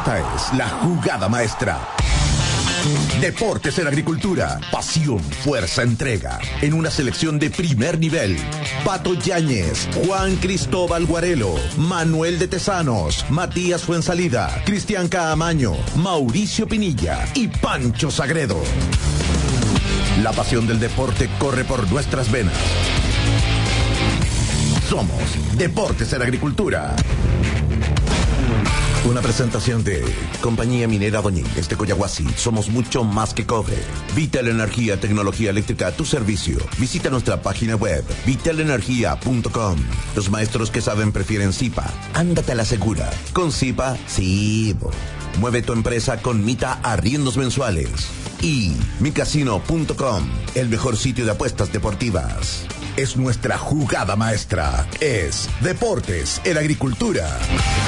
Esta es la jugada maestra. Deportes en Agricultura, pasión, fuerza, entrega, en una selección de primer nivel. Pato Yáñez, Juan Cristóbal Guarelo, Manuel de Tesanos, Matías Fuensalida, Cristian Caamaño, Mauricio Pinilla y Pancho Sagredo. La pasión del deporte corre por nuestras venas. Somos Deportes en Agricultura. Una presentación de Compañía Minera Doñínguez de Coyahuasi. Somos mucho más que cobre. Vital Energía, tecnología eléctrica a tu servicio. Visita nuestra página web, vitalenergia.com. Los maestros que saben prefieren Zipa. Ándate a la segura. Con Zipa, sí. Mueve tu empresa con Mita Arriendos Mensuales. Y micasino.com, el mejor sitio de apuestas deportivas. Es nuestra jugada maestra. Es Deportes en Agricultura.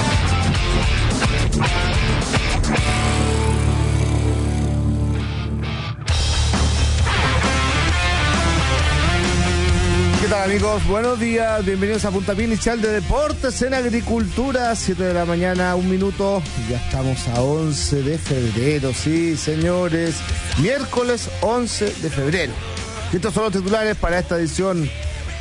¿Qué tal, amigos? Buenos días, bienvenidos a Puntapié Inicial de Deportes en Agricultura, 7 de la mañana, 1 minuto. Ya estamos a 11 de febrero, sí, señores. Miércoles 11 de febrero. Y estos son los titulares para esta edición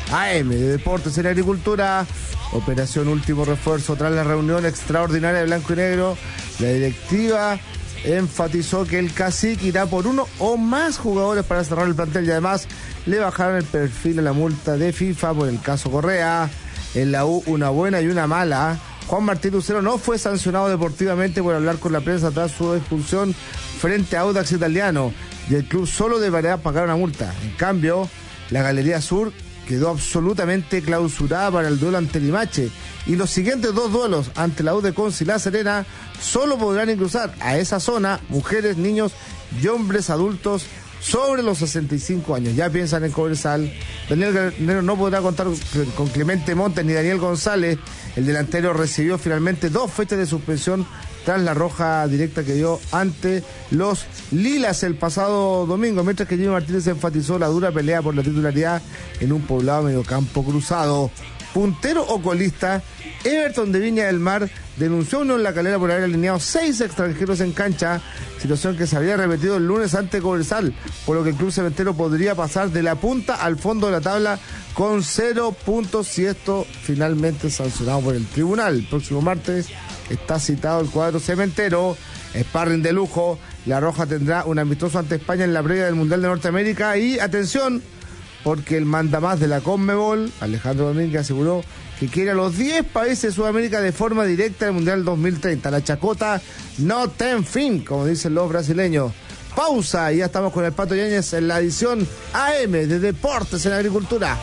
AM de Deportes en Agricultura. Operación Último Refuerzo. Tras la reunión extraordinaria de Blanco y Negro, la directiva enfatizó que el Cacique irá por uno o más jugadores para cerrar el plantel y además le bajaron el perfil a la multa de FIFA por el caso Correa. En la U, una buena y una mala. Juan Martín Lucero no fue sancionado deportivamente por hablar con la prensa tras su expulsión frente a Audax Italiano y el club solo deberá pagar una multa. En cambio, la Galería Sur quedó absolutamente clausurada para el duelo ante Limache y los siguientes dos duelos ante la U de Conce y La Serena solo podrán ingresar a esa zona mujeres, niños y hombres adultos sobre los 65 años. Ya piensan en Cobresal. Daniel Guerrero no podrá contar con Clemente Montes ni Daniel González. El delantero recibió finalmente 2 fechas de suspensión tras la roja directa que dio ante los Lilas el pasado domingo, mientras que Jimmy Martínez enfatizó la dura pelea por la titularidad en un poblado mediocampo cruzado. Puntero o colista, Everton de Viña del Mar denunció a Unión La Calera por haber alineado 6 extranjeros en cancha, situación que se había repetido el lunes ante Cobresal, por lo que el club cementero podría pasar de la punta al fondo de la tabla con 0 puntos si esto finalmente es sancionado por el tribunal. El próximo martes está citado el cuadro cementero. Sparring de lujo. La Roja tendrá un amistoso ante España en la previa del Mundial de Norteamérica. Y atención, porque el mandamás de la Conmebol, Alejandro Domínguez, aseguró que quiere a los 10 países de Sudamérica de forma directa al Mundial 2030. La chacota no ten fin, como dicen los brasileños. Pausa y ya estamos con el Pato Yáñez en la edición AM de Deportes en Agricultura.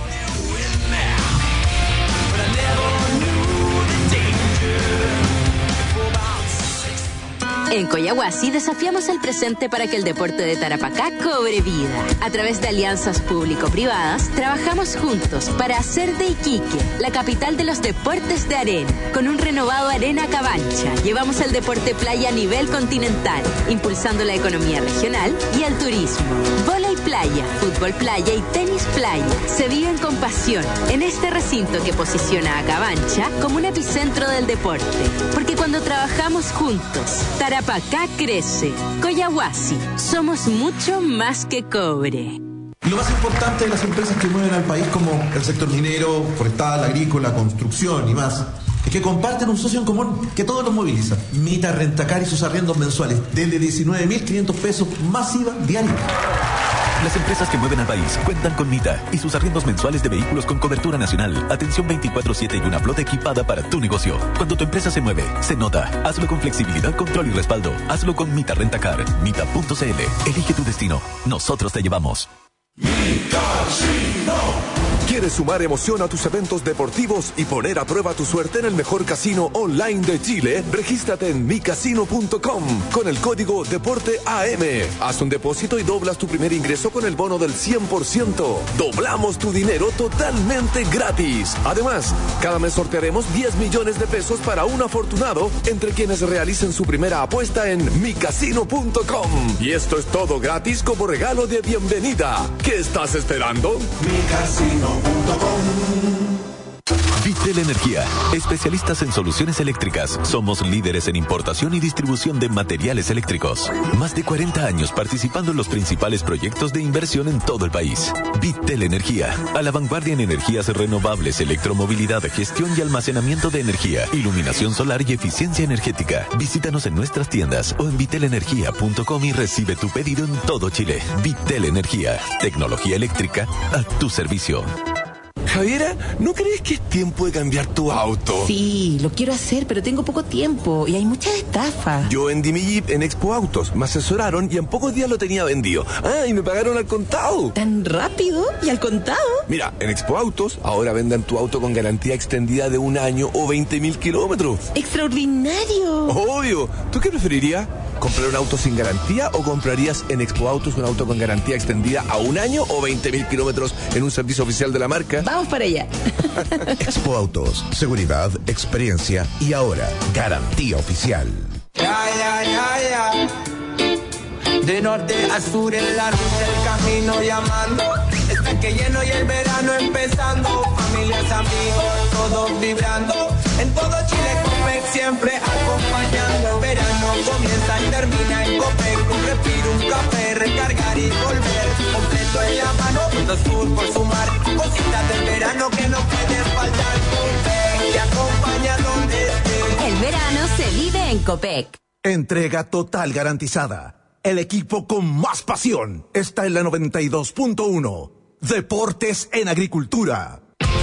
En Coyahuasi desafiamos el presente para que el deporte de Tarapacá cobre vida. A través de alianzas público-privadas, trabajamos juntos para hacer de Iquique la capital de los deportes de arena. Con un renovado Arena Cabancha, llevamos el deporte playa a nivel continental, impulsando la economía regional y el turismo. Vóley playa, fútbol playa y tenis playa se viven con pasión en este recinto que posiciona a Cabancha como un epicentro del deporte. Porque cuando trabajamos juntos, Tarapacá crece. Coyahuasi, somos mucho más que cobre. Lo más importante de las empresas que mueven al país, como el sector minero, forestal, agrícola, construcción y más, es que comparten un socio en común que todos los moviliza. Mita Rentacar y sus arriendos mensuales desde 19.500 pesos más IVA diario. Las empresas que mueven al país cuentan con Mita y sus arriendos mensuales de vehículos con cobertura nacional, atención 24/7 y una flota equipada para tu negocio. Cuando tu empresa se mueve, se nota. Hazlo con flexibilidad, control y respaldo. Hazlo con Mita Rentacar. Mita.cl. Elige tu destino. Nosotros te llevamos. ¿Quieres sumar emoción a tus eventos deportivos y poner a prueba tu suerte en el mejor casino online de Chile? Regístrate en micasino.com con el código DEPORTEAM. Haz un depósito y doblas tu primer ingreso con el bono del 100%. Doblamos tu dinero totalmente gratis. Además, cada mes sortearemos 10 millones de pesos para un afortunado entre quienes realicen su primera apuesta en micasino.com. Y esto es todo gratis como regalo de bienvenida. ¿Qué estás esperando? micasino.com. Vitel Energía, especialistas en soluciones eléctricas. Somos líderes en importación y distribución de materiales eléctricos. Más de 40 años participando en los principales proyectos de inversión en todo el país. Vitel Energía, a la vanguardia en energías renovables, electromovilidad, gestión y almacenamiento de energía, iluminación solar y eficiencia energética. Visítanos en nuestras tiendas o en vitelenergia.com y recibe tu pedido en todo Chile. Vitel Energía, tecnología eléctrica a tu servicio. Javiera, ¿no crees que es tiempo de cambiar tu auto? Sí, lo quiero hacer, pero tengo poco tiempo y hay muchas estafas. Yo vendí mi Jeep en Expo Autos, me asesoraron y en pocos días lo tenía vendido. Ah, y me pagaron al contado. ¿Tan rápido? ¿Y al contado? Mira, en Expo Autos ahora venden tu auto con garantía extendida de 1 año o 20.000 kilómetros. ¡Extraordinario! Obvio. ¿Tú qué preferirías? ¿Comprar un auto sin garantía o comprarías en Expo Autos un auto con garantía extendida a 1 año o 20.000 kilómetros en un servicio oficial de la marca? Vamos para allá. Expo Autos, seguridad, experiencia y ahora garantía oficial. De norte a sur en la luz del camino llamando. Está que lleno y el verano empezando. Familias, amigos, todos vibrando. En todo Chile Copec siempre acompañando. El verano comienza y termina en Copec. Un respiro, un café, recargar y volver. Completo en la mano, todo sur por sumar. Cositas del verano que no pueden faltar. Copec te acompaña donde estés. El verano se vive en Copec. Entrega total garantizada. El equipo con más pasión está en la 92.1. Deportes en Agricultura.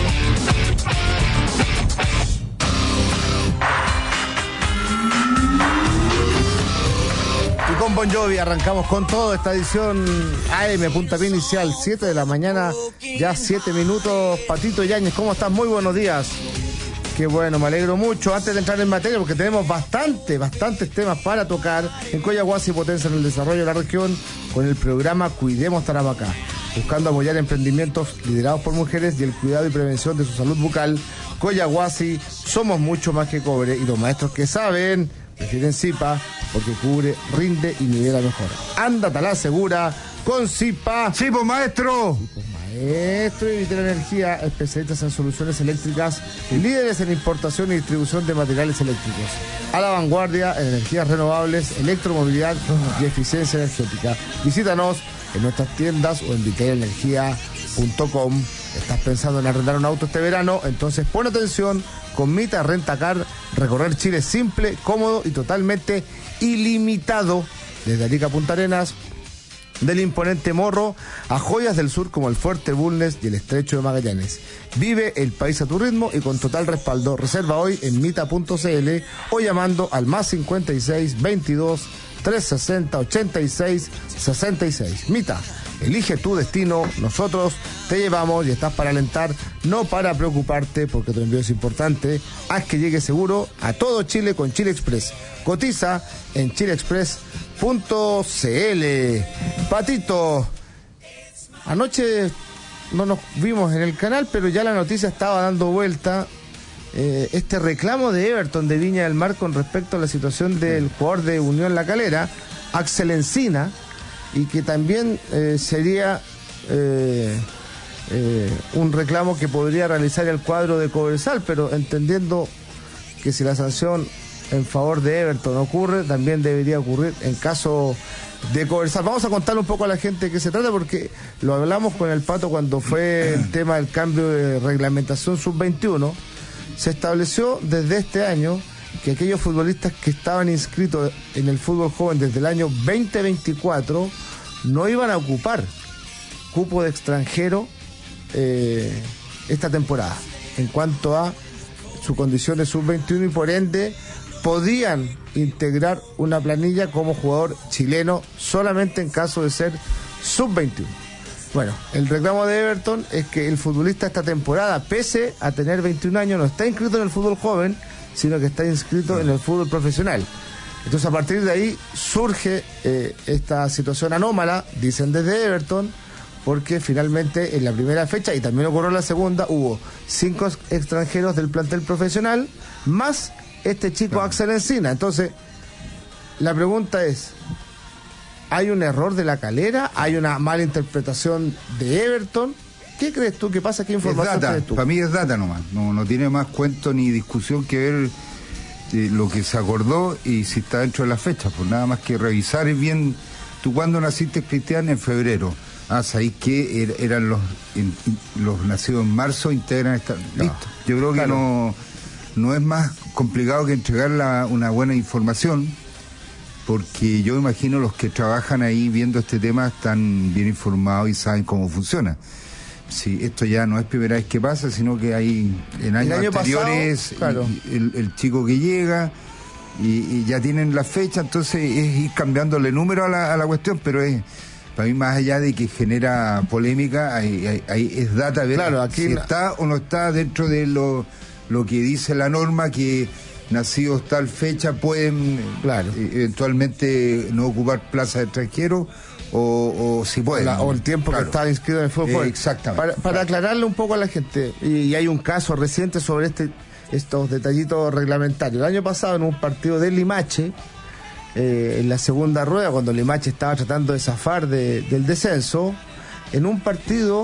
Y con Bon Jovi arrancamos con todo esta edición AM, puntapié inicial, 7 de la mañana, ya 7 minutos. Patito Yáñez, ¿cómo estás? Muy buenos días. Qué bueno, me alegro mucho. Antes de entrar en materia, porque tenemos bastantes temas para tocar, en Coyahuasi potencia en el desarrollo de la región con el programa Cuidemos Tarapacá, buscando apoyar emprendimientos liderados por mujeres y el cuidado y prevención de su salud bucal. Coyahuasi, somos mucho más que cobre, y los maestros que saben prefieren Zipa porque cubre, rinde y nivela mejor. Ándate a la segura con Zipa. Sí, pues maestro. Maestro y Vitel Energía, especialistas en soluciones eléctricas y líderes en importación y distribución de materiales eléctricos. A la vanguardia en energías renovables, electromovilidad y eficiencia energética. Visítanos en nuestras tiendas o en vitelenergia.com. ¿Estás pensando en arrendar un auto este verano? Entonces pon atención, con Mita Rentacar, recorrer Chile es simple, cómodo y totalmente ilimitado. Desde Arica a Punta Arenas, del imponente Morro a joyas del sur como el Fuerte Bulnes y el Estrecho de Magallanes. Vive el país a tu ritmo y con total respaldo. Reserva hoy en mita.cl o llamando al +56 22 360 86 66. Mita, elige tu destino, nosotros te llevamos y estás para alentar, no para preocuparte, porque tu envío es importante. Haz que llegue seguro a todo Chile con Chile Express. Cotiza en chileexpress.cl. Patito, anoche no nos vimos en el canal, pero ya la noticia estaba dando vuelta. Este reclamo de Everton de Viña del Mar con respecto a la situación del jugador de Unión La Calera, Axel Encina, y que también sería un reclamo que podría realizar el cuadro de Cobresal, pero entendiendo que si la sanción en favor de Everton ocurre, también debería ocurrir en caso de Cobresal. Vamos a contarle un poco a la gente de qué se trata, porque lo hablamos con el Pato cuando fue el tema del cambio de reglamentación sub-21. Se estableció desde este año que aquellos futbolistas que estaban inscritos en el fútbol joven desde el año 2024 no iban a ocupar cupo de extranjero esta temporada en cuanto a su condición de sub-21, y por ende podían integrar una planilla como jugador chileno solamente en caso de ser sub-21. Bueno, el reclamo de Everton es que el futbolista esta temporada, pese a tener 21 años, no está inscrito en el fútbol joven, sino que está inscrito en el fútbol profesional. Entonces, a partir de ahí surge esta situación anómala, dicen desde Everton, porque finalmente en la primera fecha, y también ocurrió en la segunda, hubo 5 extranjeros del plantel profesional, más este chico Axel Encina. Entonces, la pregunta es, ¿hay un error de La Calera? ¿Hay una mala interpretación de Everton? ¿Qué crees tú? ¿Qué pasa? ¿Qué información tienes tú? Para mí es data nomás. No tiene más cuento ni discusión que ver lo que se acordó y si está dentro de las fechas. Pues nada más que revisar bien. ¿Tú cuándo naciste, Cristian? En febrero. ¿Sabéis qué? Eran los nacidos en marzo, integran esta... Listo. Yo creo que no es más complicado que entregar una buena información, porque yo imagino los que trabajan ahí viendo este tema están bien informados y saben cómo funciona. Sí, esto ya no es primera vez que pasa, sino que hay en años anteriores pasado, el chico que llega y ya tienen la fecha, entonces es ir cambiándole número a la cuestión, pero es... Para mí, más allá de que genera polémica, ahí es data ver aquí si está o no está dentro de lo que dice la norma, que nacidos tal fecha pueden eventualmente no ocupar plaza de extranjero o si pueden. O el tiempo que está inscrito en el fútbol. Exactamente. Para aclararle un poco a la gente, y hay un caso reciente sobre estos detallitos reglamentarios. El año pasado, en un partido de Limache, en la segunda rueda, cuando Limache estaba tratando de zafar del descenso, en un partido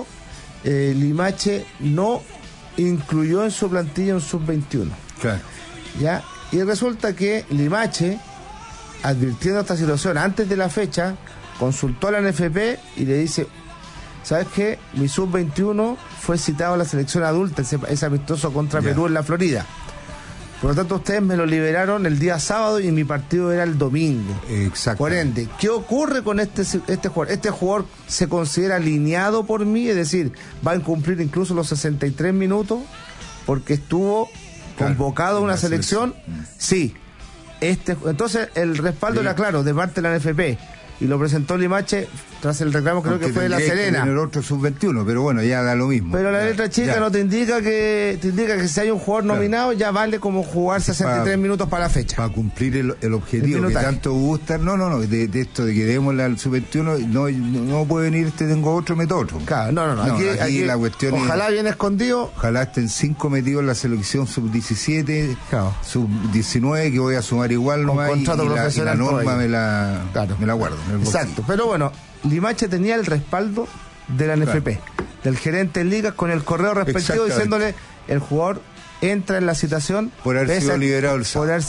Limache no incluyó en su plantilla un sub-21. Claro. ¿Ya? Y resulta que Limache, advirtiendo esta situación antes de la fecha, consultó a la NFP y le dice: ¿sabes qué? Mi sub-21 fue citado a la selección adulta, ese amistoso contra Perú en la Florida. Por lo tanto, ustedes me lo liberaron el día sábado y mi partido era el domingo. Exacto. Por ende, ¿qué ocurre con este jugador? Este jugador se considera alineado por mí, es decir, va a cumplir incluso los 63 minutos porque estuvo convocado a una selección. Sí. Entonces, el respaldo era claro, de parte de la NFP. Y lo presentó Limache tras el reclamo, creo que fue de La Serena. En el otro sub-21, pero bueno, ya da lo mismo. Pero la letra chica no te indica que si hay un jugador nominado, ya vale como jugar 63 minutos para la fecha. Para cumplir el objetivo que tanto gusta. No, de esto de que démosle al sub-21, no puede venir tengo otro, meto otro. Claro, no. Aquí la cuestión ojalá bien escondido. Ojalá estén 5 metidos en la selección sub-17, sub-19, que voy a sumar igual nomás, y la norma me la guardo. Exacto, pero bueno, Limache tenía el respaldo de la NFP, del gerente de ligas, con el correo respectivo diciéndole: el jugador entra en la citación por haber sido liberado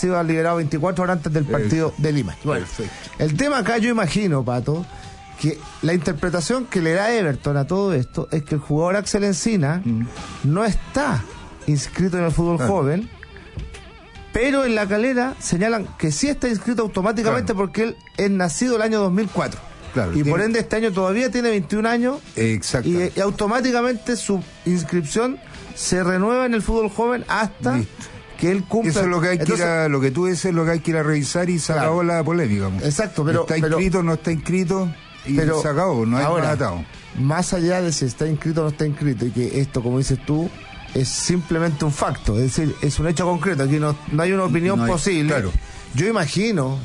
24 horas antes del partido de Limache. Bueno, el tema acá, yo imagino, Pato, que la interpretación que le da Everton a todo esto es que el jugador Axel Encina no está inscrito en el fútbol joven, pero en La Calera señalan que sí está inscrito automáticamente porque él es nacido el año 2004. Y por ende este año todavía tiene 21 años. Exacto. Y automáticamente su inscripción se renueva en el fútbol joven hasta que él cumpla. Eso es lo que hay que ir a, lo que tú dices, lo que hay que ir a revisar, y se acabó la polémica. Exacto, pero está inscrito, no está inscrito, y se acabó, no hay nada atado. Más allá de si está inscrito o no está inscrito, y que esto, como dices tú, es simplemente un facto, es decir, es un hecho concreto, aquí no hay una opinión posible. Claro. Yo imagino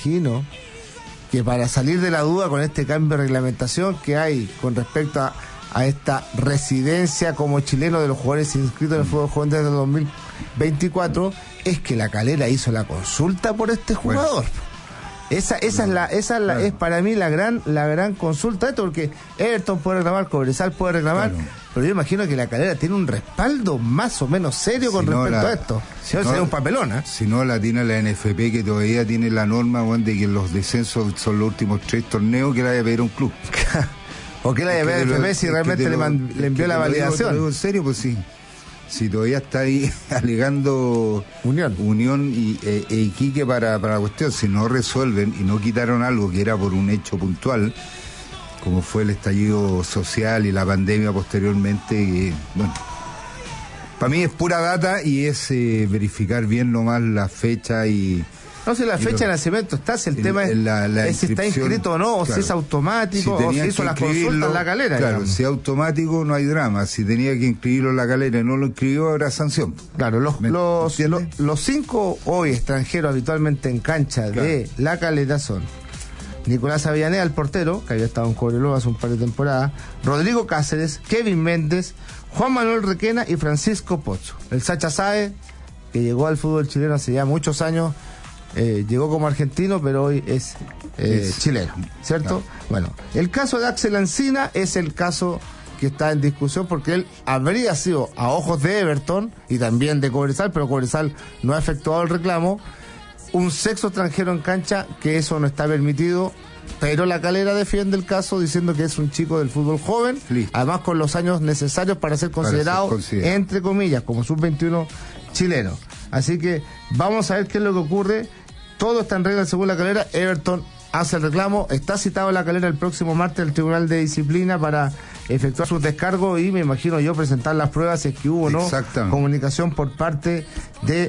que para salir de la duda con este cambio de reglamentación que hay con respecto a esta residencia como chileno de los jugadores inscritos en el fútbol joven desde el 2024, es que La Calera hizo la consulta por este jugador. Esa es para mí la gran consulta de esto, porque Everton puede reclamar, Cobresal puede reclamar, pero yo imagino que La Calera tiene un respaldo más o menos serio con respecto a esto. Si no, sería un papelón, ¿eh? Si no, la tiene la NFP, que todavía tiene la norma, de que los descensos son los últimos 3 torneos, que la haya pedido un club. ¿O que la haya pedido el NFP si realmente le envió la validación? Lo digo en serio, pues sí. Si todavía está ahí alegando Unión e Iquique para la cuestión, si no resuelven y no quitaron algo que era por un hecho puntual, como fue el estallido social y la pandemia posteriormente, para mí es pura data y es verificar bien nomás la fecha y... No sé, la fecha de nacimiento está, si el tema es si está inscrito o no, o si es automático, o si hizo las consultas en La Calera. Claro, digamos. Si es automático no hay drama, si tenía que inscribirlo en La Calera y no lo inscribió, habrá sanción. Claro, los 5 hoy extranjeros habitualmente en cancha de La Calera son Nicolás Avellaneda, el portero, que había estado en Cobreloa hace un par de temporadas, Rodrigo Cáceres, Kevin Méndez, Juan Manuel Requena y Francisco Pozzo. El Sacha Sáez, que llegó al fútbol chileno hace ya muchos años, llegó como argentino, pero hoy es chileno, ¿cierto? Bueno, el caso de Axel Encina es el caso que está en discusión porque él habría sido, a ojos de Everton y también de Cobresal, pero Cobresal no ha efectuado el reclamo, un sexto extranjero en cancha, que eso no está permitido, pero La Calera defiende el caso diciendo que es un chico del fútbol joven, además con los años necesarios para ser considerado, entre comillas, como sub-21 chileno. Así que vamos a ver qué es lo que ocurre. Todo está en regla según La Calera. Everton hace el reclamo, está citado La Calera el próximo martes al Tribunal de Disciplina para efectuar sus descargos y me imagino yo presentar las pruebas si es que hubo o no comunicación por parte de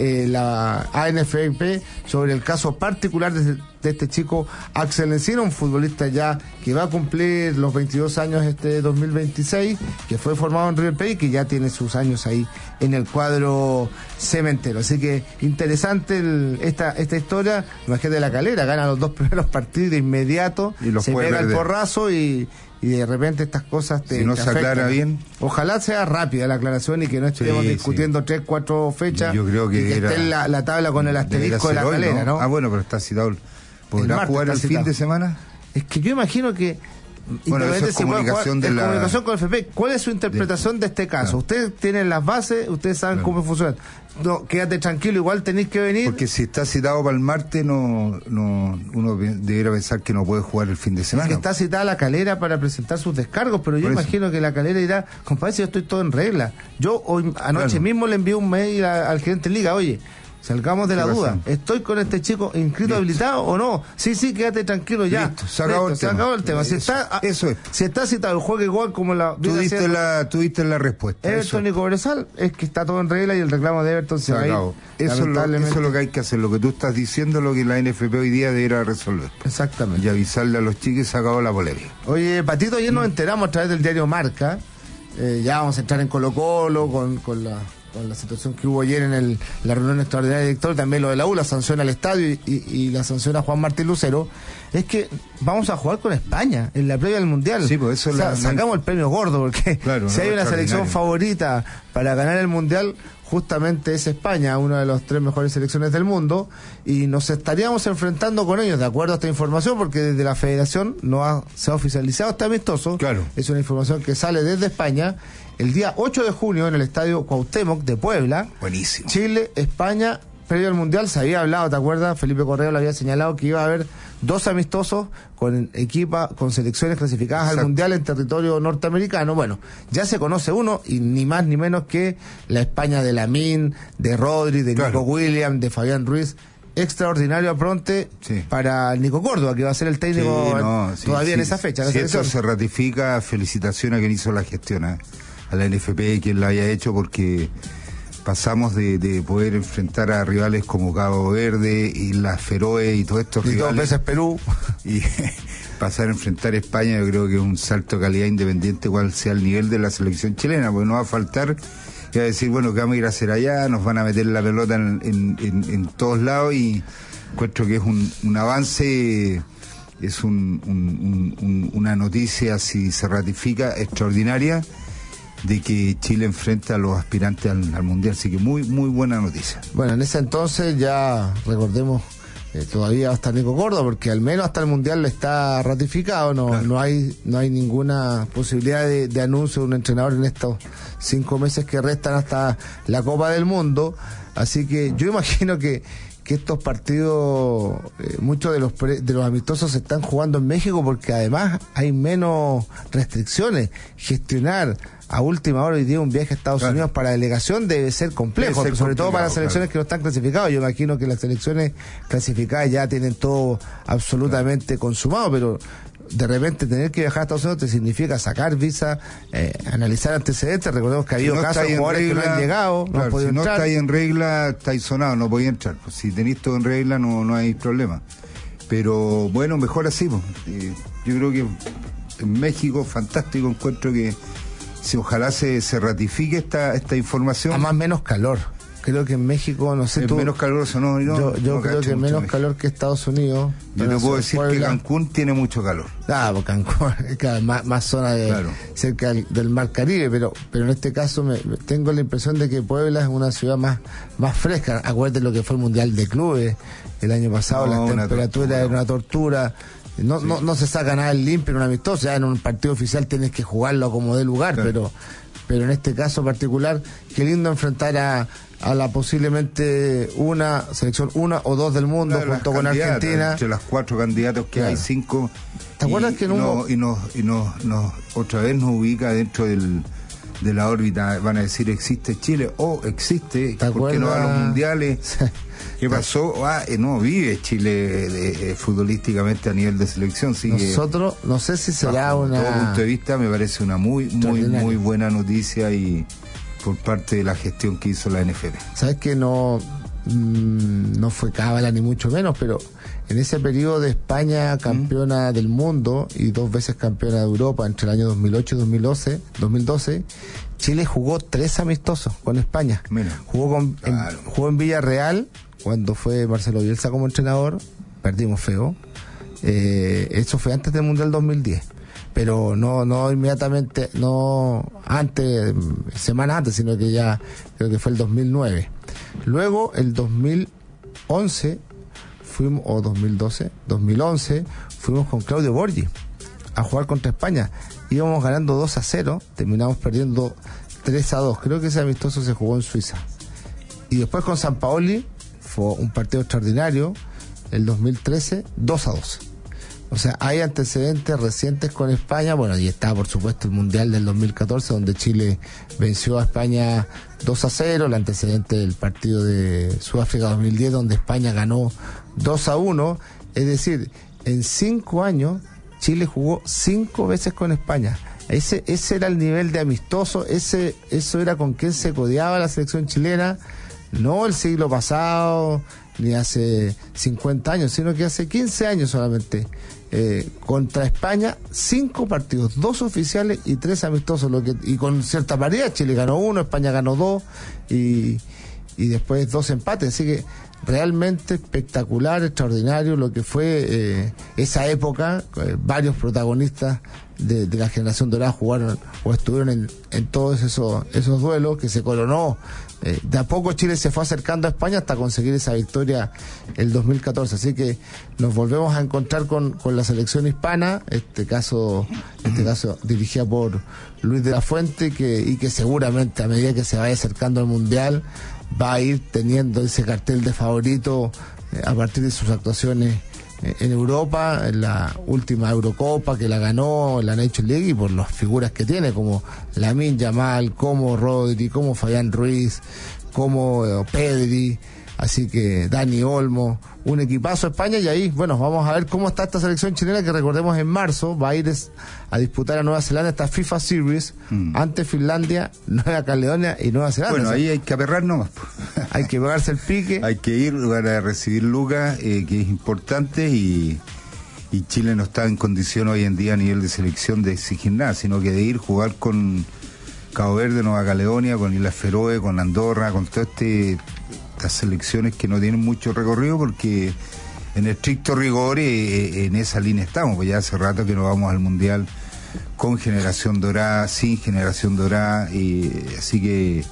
la ANFP sobre el caso particular de este chico Axel Encina, un futbolista ya que va a cumplir los 22 años este 2026, que fue formado en River Plate y que ya tiene sus años ahí en el cuadro cementero. Así que interesante esta historia. Imagínate, La Calera gana los 2 primeros partidos de inmediato, y se pega el porrazo y de repente estas cosas si no se aclara bien. Ojalá sea rápida la aclaración y que no estemos discutiendo 3, 4 fechas. Yo creo que esté en la tabla con el asterisco de La Calera, ¿no? Ah, bueno, pero está citado. ¿Podrá jugar el fin de semana? Es que yo imagino que... Bueno, eso es comunicación comunicación con el FP. ¿Cuál es su interpretación de este caso? Ustedes tienen las bases, ustedes saben cómo funciona. No, quédate tranquilo, igual tenéis que venir. Porque si está citado para el martes, uno debería pensar que no puede jugar el fin de semana. Es que está citada La Calera para presentar sus descargos, pero yo imagino que La Calera dirá, compadre, si yo estoy todo en regla. Yo anoche mismo le envié un mail al gerente de liga, oye, salgamos de la duda. ¿Estoy con este chico inscrito habilitado o no? Sí, quédate tranquilo ya. Listo, se acabó el tema. Si está citado, juega igual como la... Tú diste la respuesta. Everton y Cobresal, es que está todo en regla y el reclamo de Everton se va a ir. Eso es lo que hay que hacer. Lo que tú estás diciendo, lo que la NFP hoy día deberá resolver. Exactamente. Y avisarle a los chicos, se acabó la polémica. Oye, Patito, ayer nos enteramos a través del diario Marca, ya vamos a entrar en Colo-Colo con la situación que hubo ayer en la reunión extraordinaria de director, también lo de la U, la sanción al estadio y la sanción a Juan Martín Lucero, es que vamos a jugar con España en la previa del Mundial. Sí, pues eso sacamos el premio gordo, porque si hay una selección favorita para ganar el Mundial, justamente es España, una de las 3 mejores selecciones del mundo, y nos estaríamos enfrentando con ellos, de acuerdo a esta información, porque desde la Federación se ha oficializado este amistoso. Es una información que sale desde España. El día 8 de junio en el Estadio Cuauhtémoc de Puebla. Buenísimo. Chile, España, previo al Mundial. Se había hablado, ¿te acuerdas? Felipe Correa lo había señalado que iba a haber 2 amistosos con selecciones clasificadas al Mundial en territorio norteamericano. Bueno, ya se conoce uno, y ni más ni menos que la España de Lamine, de Rodri, de Nico Williams, de Fabián Ruiz. Extraordinario apronte para Nico Córdoba, que va a ser el técnico todavía en esa fecha. Si esto se ratifica, felicitaciones a quien hizo la gestión, a la NFP, quien la haya hecho, porque pasamos de poder enfrentar a rivales como Cabo Verde y las Feroe y todos estos rivales. 2 veces Perú. Y pasar a enfrentar a España, yo creo que es un salto de calidad independiente cual sea el nivel de la selección chilena, porque no va a faltar que va a decir, bueno, ¿qué vamos a ir a hacer allá? Nos van a meter la pelota en todos lados, y encuentro que es un avance, es una noticia, si se ratifica, extraordinaria, de que Chile enfrenta a los aspirantes al Mundial. Así que muy buena noticia. Bueno, en ese entonces ya recordemos, todavía va a estar Nico Córdoba, porque al menos hasta el Mundial está ratificado, no hay ninguna posibilidad de anuncio de un entrenador en estos 5 meses que restan hasta la Copa del Mundo. Así que yo imagino que estos partidos, muchos de los amistosos se están jugando en México, porque además hay menos restricciones. Gestionar a última hora hoy día un viaje a Estados Unidos para delegación debe ser complejo, sobre todo para las selecciones que no están clasificadas. Yo imagino que las selecciones clasificadas ya tienen todo absolutamente consumado, pero de repente tener que viajar a Estados Unidos te significa sacar visa, analizar antecedentes. Recordemos que ha habido casos de jugadores que no han llegado, no han podido entrar. Si no estáis en regla, estáis sonados, no podéis entrar. Pues si tenéis todo en regla, no hay problema. Pero bueno, mejor así. Pues. Yo creo que en México, fantástico, encuentro que si ojalá se ratifique esta información. Además, menos calor. Creo que en México, no sé tú... menos caluroso, ¿no? Yo creo que menos calor que Estados Unidos. Yo te puedo decir que Cancún tiene mucho calor. Pues Cancún es más zona cerca del Mar Caribe, pero en este caso tengo la impresión de que Puebla es una ciudad más fresca. Acuérdate lo que fue el Mundial de Clubes el año pasado, la temperatura era una tortura. No se saca nada el limpio en un amistoso, ya en un partido oficial tienes que jugarlo como dé lugar, claro. pero en este caso particular, qué lindo enfrentar a la posiblemente una selección, una o dos del mundo, claro, junto con Argentina. Entre las 4 candidatos que hay, 5. ¿Te acuerdas que nos otra vez nos ubica dentro de la órbita? Van a decir, ¿existe Chile? ¿Existe? ¿Por qué no va a los mundiales? ¿Qué pasó? No vive Chile futbolísticamente a nivel de selección. Nosotros, no sé si será una... Desde todo punto de vista me parece una muy buena noticia y por parte de la gestión que hizo la NFP. Sabes que no fue cábala ni mucho menos, pero en ese periodo de España campeona del mundo y 2 veces campeona de Europa entre el año 2008 y 2012, Chile jugó 3 amistosos con España. Mira, jugó en Villarreal cuando fue Marcelo Bielsa como entrenador, perdimos feo. Eso fue antes del Mundial 2010. Pero no inmediatamente, no antes, semanas antes, sino que ya creo que fue el 2009. Luego el 2011 fuimos, o 2011 fuimos con Claudio Borghi a jugar contra España. Íbamos ganando 2-0, terminamos perdiendo 3-2. Creo que ese amistoso se jugó en Suiza. Y después con Sampaoli fue un partido extraordinario, el 2013, 2-2. O sea, hay antecedentes recientes con España. Bueno, y está por supuesto el Mundial del 2014, donde Chile venció a España 2-0, el antecedente del partido de Sudáfrica 2010, donde España ganó 2-1. Es decir, en 5 años Chile jugó 5 veces con España. Ese era el nivel de amistoso, eso era con quien se codeaba la selección chilena, no el siglo pasado ni hace 50 años, sino que hace 15 años solamente. Contra España, 5 partidos, 2 oficiales y 3 amistosos, y con cierta paridad. Chile ganó 1, España ganó 2 y después 2 empates, así que realmente espectacular, extraordinario lo que fue esa época. Varios protagonistas de la generación dorada jugaron o estuvieron en todos esos duelos que se coronó. De a poco Chile se fue acercando a España hasta conseguir esa victoria el 2014, así que nos volvemos a encontrar con la selección hispana, este caso dirigida por Luis de la Fuente, y que seguramente a medida que se vaya acercando al Mundial va a ir teniendo ese cartel de favorito a partir de sus actuaciones en Europa, en la última Eurocopa que la ganó, en la Nations League, y por las figuras que tiene, como Lamine Yamal, como Rodri, como Fabián Ruiz, como Pedri, así que Dani Olmo, un equipazo España. Y ahí, bueno, vamos a ver cómo está esta selección chilena, que recordemos en marzo va a ir a disputar a Nueva Zelanda esta FIFA Series ante Finlandia, Nueva Caledonia y Nueva Zelanda. Bueno, ahí hay que aperrar nomás. Hay que pegarse el pique. Hay que ir para recibir lucas, que es importante, y Chile no está en condición hoy en día a nivel de selección de exigir nada, sino que de ir jugar con Cabo Verde, Nueva Caledonia, con Islas Feroe, con Andorra, con todas estas selecciones que no tienen mucho recorrido, porque en estricto rigor en esa línea estamos, pues ya hace rato que no vamos al Mundial con generación dorada, sin generación dorada, así que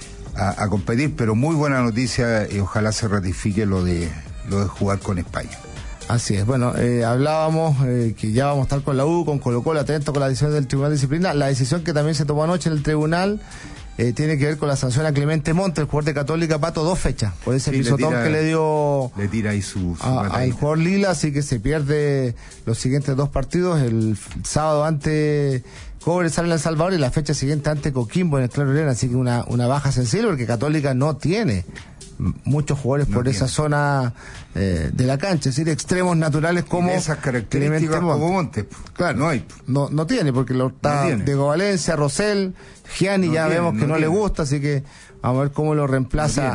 a competir, pero muy buena noticia, y ojalá se ratifique lo de jugar con España. Así es, bueno, hablábamos que ya vamos a estar con la U, con Colo-Colo, atento con la decisión del Tribunal de Disciplina. La decisión que también se tomó anoche en el tribunal tiene que ver con la sanción a Clemente Montes, el jugador de Católica, Pato, 2 fechas, por ese pisotón que le dio ahí al jugador Lila, así que se pierde los siguientes 2 partidos, el sábado ante Cobresal en El Salvador y la fecha siguiente ante Coquimbo en el Claro Arena, así que una baja sensible, porque Católica no tiene muchos jugadores por esa zona de la cancha, es decir, extremos naturales como esas características como Montes, claro, no tiene, porque lo está Diego Valencia, Rosell, Gianni, ya vemos que no le gusta, así que vamos a ver cómo lo reemplaza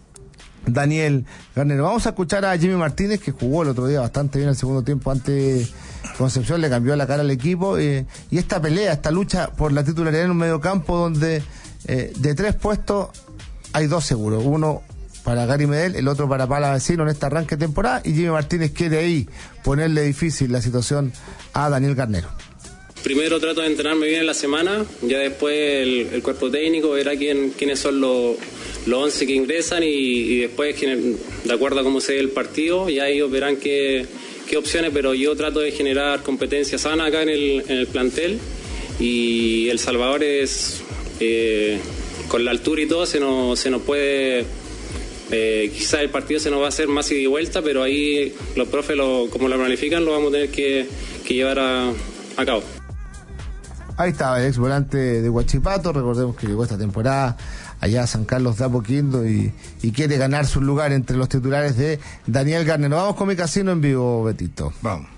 Daniel Garnero. Vamos a escuchar a Jimmy Martínez, que jugó el otro día bastante bien el segundo tiempo ante Concepción, le cambió la cara al equipo, y esta pelea, esta lucha por la titularidad en un medio campo donde de 3 puestos hay 2 seguros, uno para Gary Medel, el otro para Palavecino en este arranque de temporada, y Jimmy Martínez quiere ahí ponerle difícil la situación a Daniel Garnero. Primero trato de entrenarme bien en la semana, ya después el cuerpo técnico verá quiénes son los 11 que ingresan y después, de acuerdo a cómo se ve el partido, ya ellos verán qué qué opciones, pero yo trato de generar competencia sana acá en el plantel, y El Salvador es, con la altura y todo, se nos puede, quizás el partido se nos va a hacer más ida y vuelta, pero ahí los profes, como lo planifican, lo vamos a tener que llevar a cabo. Ahí estaba el ex volante de Huachipato. Recordemos que llegó esta temporada allá a San Carlos de Apoquindo y quiere ganarse un lugar entre los titulares de Daniel Garner. Nos vamos con Mi Casino en vivo, Betito. Vamos.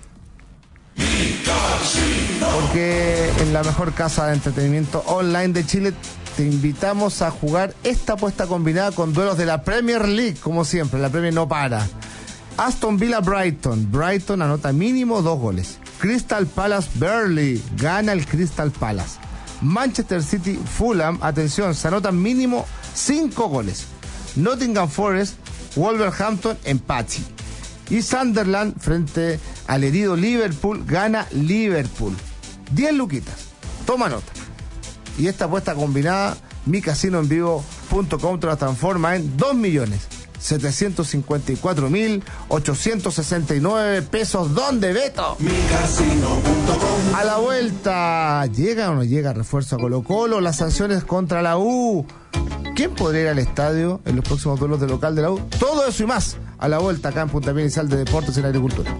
Porque en la mejor casa de entretenimiento online de Chile te invitamos a jugar esta apuesta combinada con duelos de la Premier League. Como siempre, la Premier no para. Aston Villa Brighton. Brighton anota mínimo 2 goles. Crystal Palace Burnley. Gana el Crystal Palace. Manchester City Fulham. Atención, se anotan mínimo 5 goles. Nottingham Forest Wolverhampton, empate. Y Sunderland frente al herido Liverpool. Gana Liverpool. 10 luquitas. Toma nota. Y esta apuesta combinada, micasinoenvivo.com, te la transforma en 2.754.869 pesos. ¿Dónde, Beto? Micasino.com. A la vuelta, ¿llega o no llega refuerzo a Colo-Colo? Las sanciones contra la U. ¿Quién podría ir al estadio en los próximos duelos de local de la U? Todo eso y más a la vuelta acá en Puntapié Inicial de Deportes en Agricultura.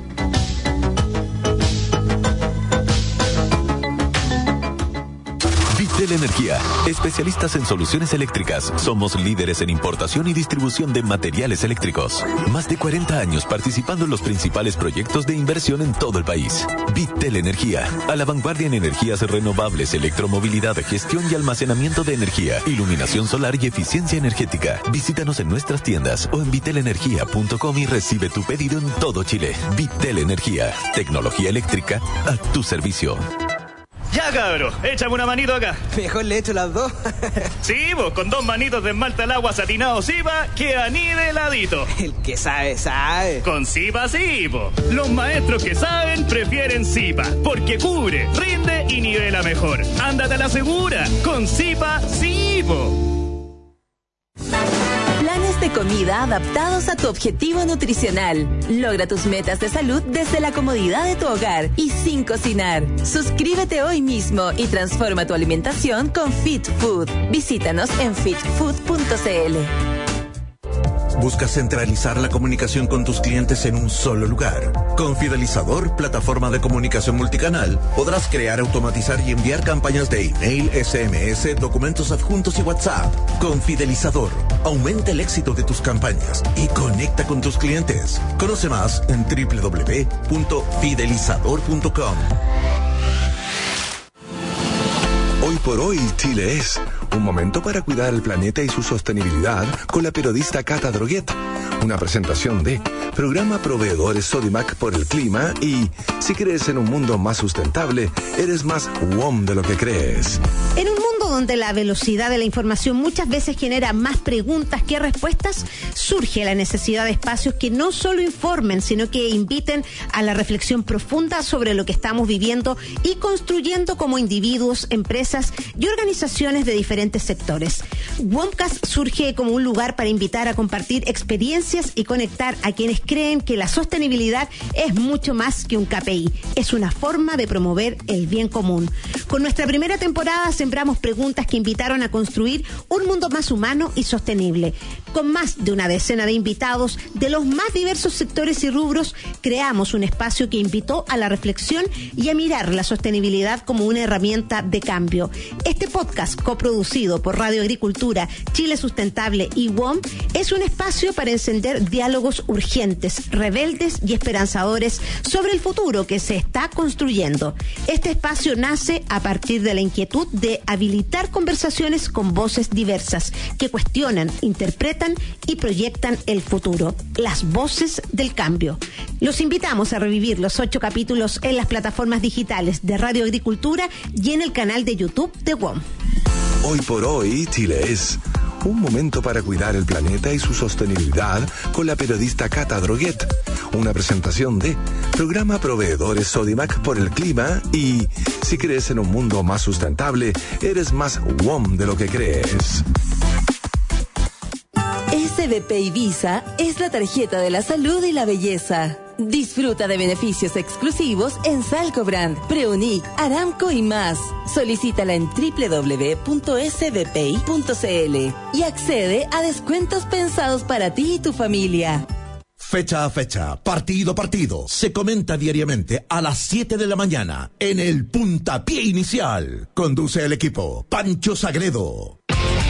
Vitel Energía, especialistas en soluciones eléctricas. Somos líderes en importación y distribución de materiales eléctricos. Más de 40 años participando en los principales proyectos de inversión en todo el país. Vitel Energía, a la vanguardia en energías renovables, electromovilidad, gestión y almacenamiento de energía, iluminación solar y eficiencia energética. Visítanos en nuestras tiendas o en vitelenergia.com y recibe tu pedido en todo Chile. Vitel Energía, tecnología eléctrica a tu servicio. Ya, cabro, échame una manito acá. Mejor le echo las dos. Sí, vos, con 2 manitos de esmalta al agua satinado Zipa, queda niveladito. El que sabe, sabe. Con Zipa sí, po. Los maestros que saben prefieren Zipa, porque cubre, rinde y nivela mejor. Ándate a la segura, con Zipa sí, po. Planes de comida adaptados a tu objetivo nutricional. Logra tus metas de salud desde la comodidad de tu hogar y sin cocinar. Suscríbete hoy mismo y transforma tu alimentación con Fit Food. Visítanos en fitfood.cl. ¿Buscas centralizar la comunicación con tus clientes en un solo lugar? Con Fidelizador, plataforma de comunicación multicanal, podrás crear, automatizar y enviar campañas de email, SMS, documentos adjuntos y WhatsApp. Con Fidelizador, aumenta el éxito de tus campañas y conecta con tus clientes. Conoce más en www.fidelizador.com. Hoy por hoy, Chile es un momento para cuidar el planeta y su sostenibilidad con la periodista Cata Droguet. Una presentación de Programa Proveedores Sodimac por el Clima y si crees en un mundo más sustentable, eres más WOM de lo que crees. En un mundo donde la velocidad de la información muchas veces genera más preguntas que respuestas, surge la necesidad de espacios que no solo informen, sino que inviten a la reflexión profunda sobre lo que estamos viviendo y construyendo como individuos, empresas y organizaciones de diferentes sectores. WOMcast surge como un lugar para invitar a compartir experiencias y conectar a quienes creen que la sostenibilidad es mucho más que un KPI, es una forma de promover el bien común. Con nuestra primera temporada sembramos preguntas que invitaron a construir un mundo más humano y sostenible. Con más de una decena de invitados de los más diversos sectores y rubros, creamos un espacio que invitó a la reflexión y a mirar la sostenibilidad como una herramienta de cambio. Este podcast, coproducido por Radio Agricultura, Chile Sustentable y WOM, es un espacio para encender diálogos urgentes, rebeldes y esperanzadores sobre el futuro que se está construyendo. Este espacio nace a partir de la inquietud de habilitar conversaciones con voces diversas que cuestionan, interpretan y proyectan el futuro. Las voces del cambio. Los invitamos a revivir los 8 capítulos en las plataformas digitales de Radio Agricultura y en el canal de YouTube de WOM. Hoy por hoy, Chile es un momento para cuidar el planeta y su sostenibilidad con la periodista Cata Droguet. Una presentación de Programa Proveedores Sodimac por el Clima y si crees en un mundo más sustentable, eres más WOM de lo que crees. SBP Ibiza es la tarjeta de la salud y la belleza. Disfruta de beneficios exclusivos en Salcobrand, Preunic, Aramco y más. Solicítala en www.sbpi.cl y accede a descuentos pensados para ti y tu familia. Fecha a fecha, partido a partido, se comenta diariamente a las 7 de la mañana en el Puntapié Inicial. Conduce el equipo Pancho Sagredo.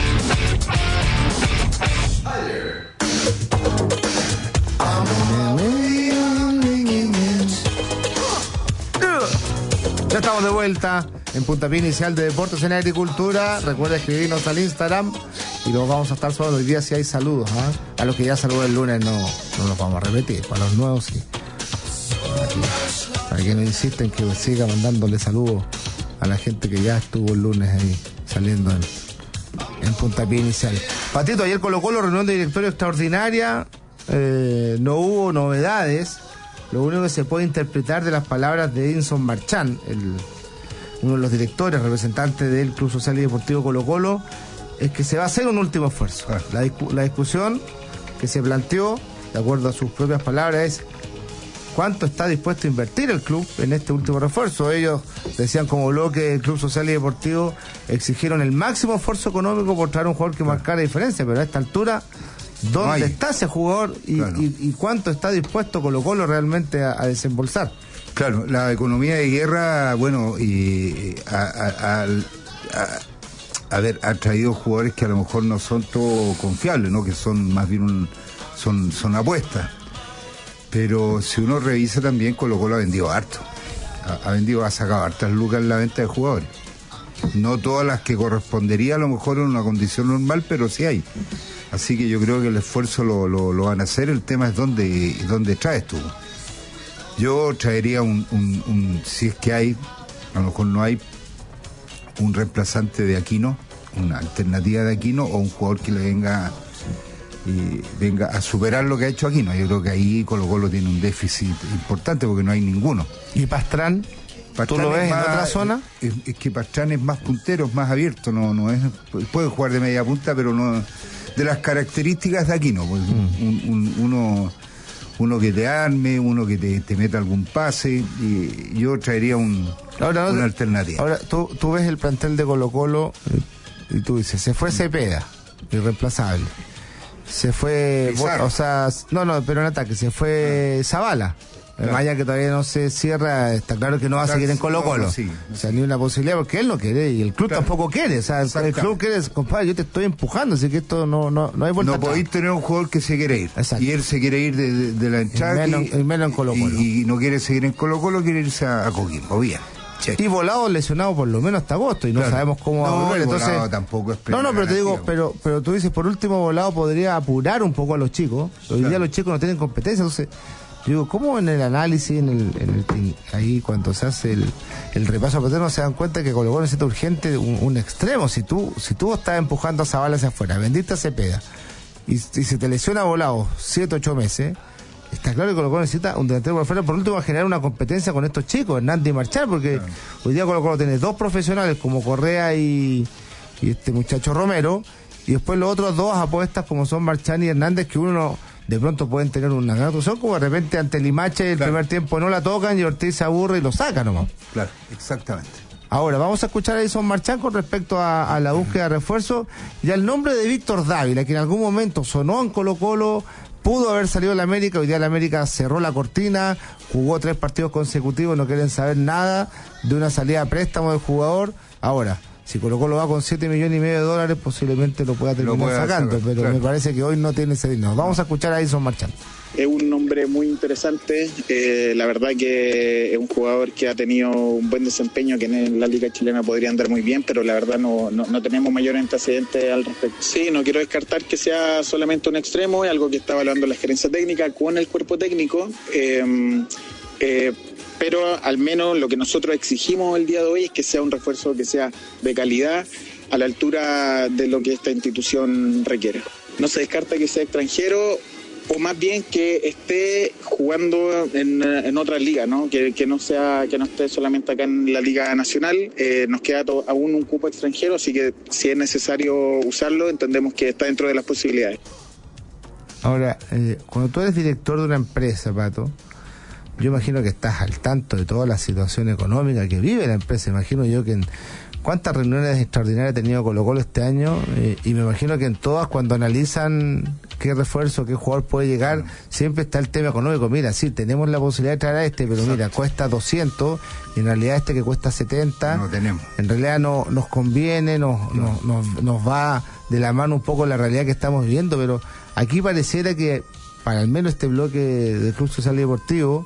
Ya estamos de vuelta en Puntapié Inicial de Deportes en Agricultura. Recuerda escribirnos al Instagram y los vamos a estar solo hoy día si hay saludos. A los que ya saludé el lunes no los vamos a repetir, para los nuevos sí. Para que no insisten que siga mandándole saludos a la gente que ya estuvo el lunes ahí saliendo en Puntapié Inicial. Patito, ayer Colo-Colo, reunión de directorio extraordinaria, no hubo novedades. Lo único que se puede interpretar de las palabras de Edinson Marchán, uno de los directores, representantes del Club Social y Deportivo Colo-Colo, es que se va a hacer un último esfuerzo. La discusión que se planteó, de acuerdo a sus propias palabras, es cuánto está dispuesto a invertir el club en este último refuerzo. Ellos decían como bloque del Club Social y Deportivo, exigieron el máximo esfuerzo económico por traer un jugador que marcara diferencia, pero a esta altura, ¿dónde está ese jugador y cuánto está dispuesto Colo-Colo realmente a desembolsar? Claro, la economía de guerra, bueno, y ha traído jugadores que a lo mejor no son todo confiables, ¿no? Que son más bien son apuestas. Pero si uno revisa también, Colo-Colo ha vendido harto. Ha sacado hartas lucas en la venta de jugadores. No todas las que correspondería a lo mejor en una condición normal, pero sí hay. Así que yo creo que el esfuerzo lo van a hacer. El tema es dónde traes tú. Yo traería si es que hay, a lo mejor no hay, un reemplazante de Aquino, una alternativa de Aquino, o un jugador que le venga a superar lo que ha hecho Aquino. Yo creo que ahí Colo-Colo tiene un déficit importante porque no hay ninguno. ¿Y Pastrán? ¿Tú lo ves en otra zona? Es que Pastrán es más puntero, es más abierto, no es, puede jugar de media punta, pero no de las características de Aquino, pues, uno que te arme, uno que te meta algún pase, y yo traería una alternativa. Ahora, tú ves el plantel de Colo-Colo y tú dices, se fue Cepeda, irreemplazable. Se fue, pero en ataque, se fue Zavala. Claro. Vaya que todavía no se cierra, está claro que no va a seguir en Colo-Colo. O sea, ni una posibilidad, porque él no quiere y el club tampoco quiere. O sea, el club quiere, compadre, yo te estoy empujando, así que esto no hay vuelta. No podéis tener un jugador que se quiere ir. Exacto. Y él se quiere ir de la hinchada. Y menos en Colo-Colo. Y no quiere seguir en Colo-Colo, quiere irse a Coquimbo, bien. Y Volado lesionado por lo menos hasta agosto y no sabemos cómo va a volver. Entonces, tampoco es pero te digo, pero tú dices, por último, Volado podría apurar un poco a los chicos. Hoy día los chicos no tienen competencia, entonces digo, ¿cómo en el análisis, ahí cuando se hace el repaso paterno se dan cuenta que Colo-Colo necesita urgente un extremo? Si tú estás empujando a Zavala hacia afuera, vendiste a Cepeda y se te lesiona Volado 7-8 meses, está claro que Colo-Colo necesita un delantero por afuera, por último, a generar una competencia con estos chicos, Hernández y Marchán, porque hoy día Colo-Colo tiene dos profesionales como Correa y este muchacho Romero, y después los otros dos apuestas como son Marchán y Hernández, que uno de pronto pueden tener una gran actuación, como de repente ante Limache el primer tiempo no la tocan y Ortiz se aburre y lo saca nomás. Claro, exactamente. Ahora, vamos a escuchar a Edinson Marchán con respecto a la búsqueda de refuerzo y al nombre de Víctor Dávila, que en algún momento sonó en Colo-Colo, pudo haber salido la América, hoy día la América cerró la cortina, jugó 3 partidos consecutivos, no quieren saber nada de una salida a préstamo del jugador. Ahora, si Colo-Colo va con $7,5 millones, posiblemente lo pueda terminar sacando, pero claro, me parece que hoy no tiene ese dinero. Vamos a escuchar a Edinson Marchán. Es un nombre muy interesante, la verdad que es un jugador que ha tenido un buen desempeño, que en la Liga Chilena podría andar muy bien, pero la verdad no tenemos mayor antecedentes al respecto. Sí, no quiero descartar que sea solamente un extremo, es algo que está evaluando la gerencia técnica con el cuerpo técnico, pero al menos lo que nosotros exigimos el día de hoy es que sea un refuerzo que sea de calidad, a la altura de lo que esta institución requiere. No se descarta que sea extranjero, o más bien que esté jugando en otras ligas, ¿no? Que no esté solamente acá en la Liga Nacional. Nos queda aún un cupo extranjero, así que si es necesario usarlo, entendemos que está dentro de las posibilidades. Ahora, cuando tú eres director de una empresa, Pato, yo imagino que estás al tanto de toda la situación económica que vive la empresa. Imagino yo que cuántas reuniones extraordinarias ha tenido Colo-Colo este año, y me imagino que en todas, cuando analizan qué refuerzo, qué jugador puede llegar, siempre está el tema económico. Mira, sí, tenemos la posibilidad de traer a este, pero mira, cuesta 200, y en realidad este que cuesta 70, no tenemos. En realidad no nos conviene, nos va de la mano un poco la realidad que estamos viviendo, pero aquí pareciera que, para al menos este bloque del Club Social y Deportivo,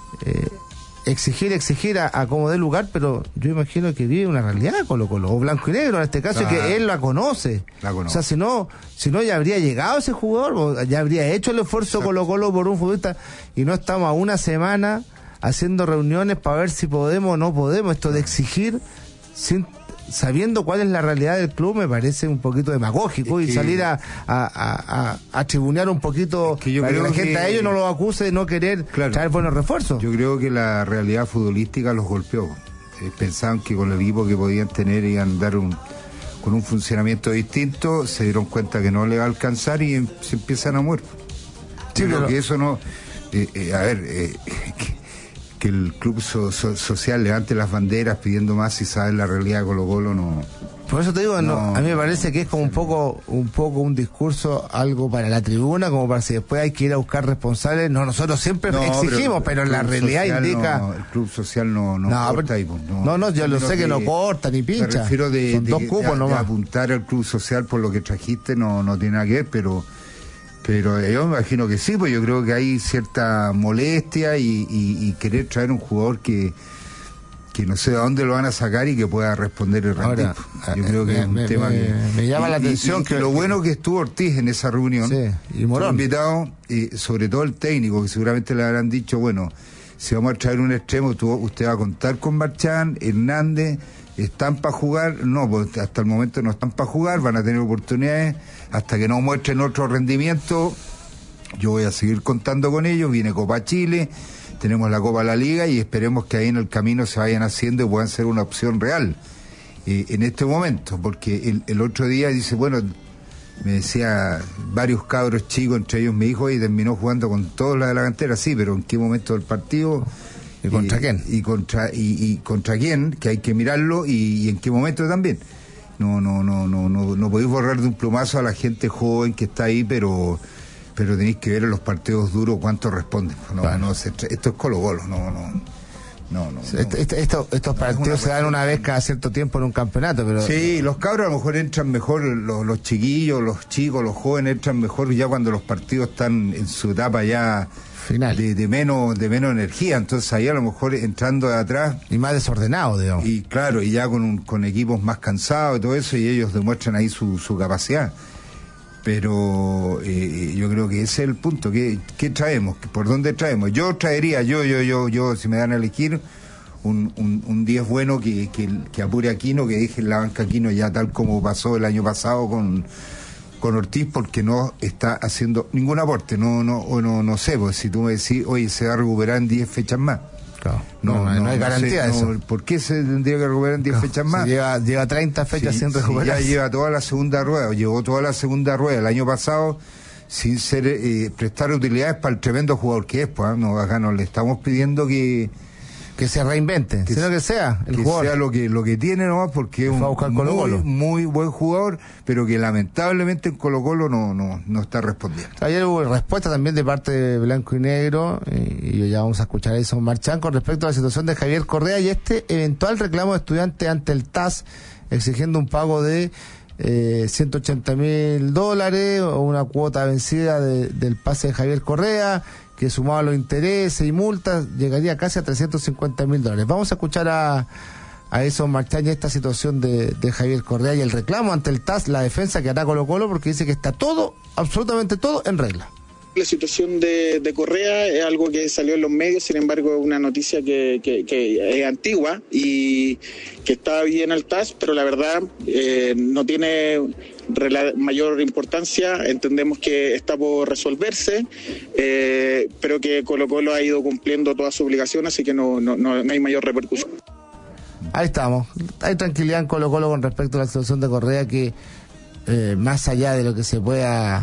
exigir a como dé lugar, pero yo imagino que vive una realidad Colo-Colo, o blanco y negro en este caso, que él la conoce. O sea, si no ya habría llegado ese jugador, o ya habría hecho el esfuerzo Colo-Colo por un futbolista, y no estamos a una semana haciendo reuniones para ver si podemos o no podemos. Esto de exigir sabiendo cuál es la realidad del club me parece un poquito demagógico, y salir a tribunear un poquito, para que la gente a ellos no los acuse de no querer traer buenos refuerzos. Yo creo que la realidad futbolística los golpeó. Pensaban que con el equipo que podían tener iban a dar con un funcionamiento distinto, se dieron cuenta que no le va a alcanzar y se empiezan a morir. Sí, creo que eso no... que el club social levante las banderas pidiendo más y sabe la realidad de Colo-Colo, no. Por eso te digo, a mí me parece que es como un poco un discurso, algo para la tribuna, como para si después hay que ir a buscar responsables. No, nosotros siempre exigimos, pero la realidad indica... el club social no corta ahí. Yo lo sé que no corta ni pincha. Me refiero son 2 cupos nomás. De apuntar al club social por lo que trajiste no tiene nada que ver, pero yo me imagino que sí, pues yo creo que hay cierta molestia y querer traer un jugador que no sé de dónde lo van a sacar y que pueda responder el rendir. Yo creo que es un tema que... Me llama la atención que lo bueno que estuvo Ortiz en esa reunión, y Morón invitado, sobre todo el técnico, que seguramente le habrán dicho, bueno, si vamos a traer un extremo, usted va a contar con Marchán, Hernández, ¿están para jugar? No, pues hasta el momento no están para jugar, van a tener oportunidades, hasta que no muestren otro rendimiento, yo voy a seguir contando con ellos. Viene Copa Chile, tenemos la Copa de la Liga, y esperemos que ahí en el camino se vayan haciendo y puedan ser una opción real en este momento, porque el otro día dice, bueno, me decía varios cabros chicos, entre ellos mi hijo, y terminó jugando con todos los de la cantera, sí, pero ¿en qué momento del partido? ¿Y contra quién? Y contra quién, que hay que mirarlo, y en qué momento también. No podéis borrar de un plumazo a la gente joven que está ahí, pero tenéis que ver en los partidos duros cuánto responden. Esto es Colo-Colo, Estos partidos se dan una vez cada cierto tiempo en un campeonato, pero... Sí, los cabros a lo mejor entran mejor, los chiquillos, los chicos, los jóvenes entran mejor ya cuando los partidos están en su etapa ya final, de menos energía, entonces ahí a lo mejor entrando de atrás y más desordenado, digamos, y claro, y ya con equipos más cansados y todo eso, y ellos demuestran ahí su capacidad. Pero yo creo que ese es el punto. ¿Qué traemos? ¿Por dónde traemos? Yo traería, yo si me dan a elegir, un 10 bueno que apure a Aquino, que deje en la banca Aquino ya tal como pasó el año pasado con Ortiz, porque no está haciendo ningún aporte. No sé, pues si tú me decís, oye, se va a recuperar en 10 fechas más. Claro. No hay garantía de eso. ¿Por qué se tendría que recuperar en 10 fechas más? Lleva 30 fechas sin recuperar. Ya lleva toda la segunda rueda, llevó toda la segunda rueda el año pasado sin prestar utilidades para el tremendo jugador que es. Pues, acá no le estamos pidiendo que se reinvente, sino que sea el jugador. Sea lo que tiene nomás, porque es un muy buen jugador, pero que lamentablemente en Colo-Colo no está respondiendo. Ayer hubo respuesta también de parte de Blanco y Negro, y ya vamos a escuchar a Edson Marchán con respecto a la situación de Javier Correa y este eventual reclamo de estudiante ante el TAS, exigiendo un pago de $180,000 o una cuota vencida del pase de Javier Correa, que sumado a los intereses y multas llegaría casi a $350,000. Vamos a escuchar a Edson Marchán y esta situación de Javier Correa y el reclamo ante el TAS, la defensa que hará Colo-Colo, porque dice que está todo, absolutamente todo, en regla. La situación de Correa es algo que salió en los medios, sin embargo es una noticia que es antigua y que está bien al TAS, pero la verdad no tiene mayor importancia. Entendemos que está por resolverse, pero que Colo-Colo ha ido cumpliendo todas sus obligaciones, así que no hay mayor repercusión. Ahí estamos, hay tranquilidad en Colo-Colo con respecto a la situación de Correa, que más allá de lo que se pueda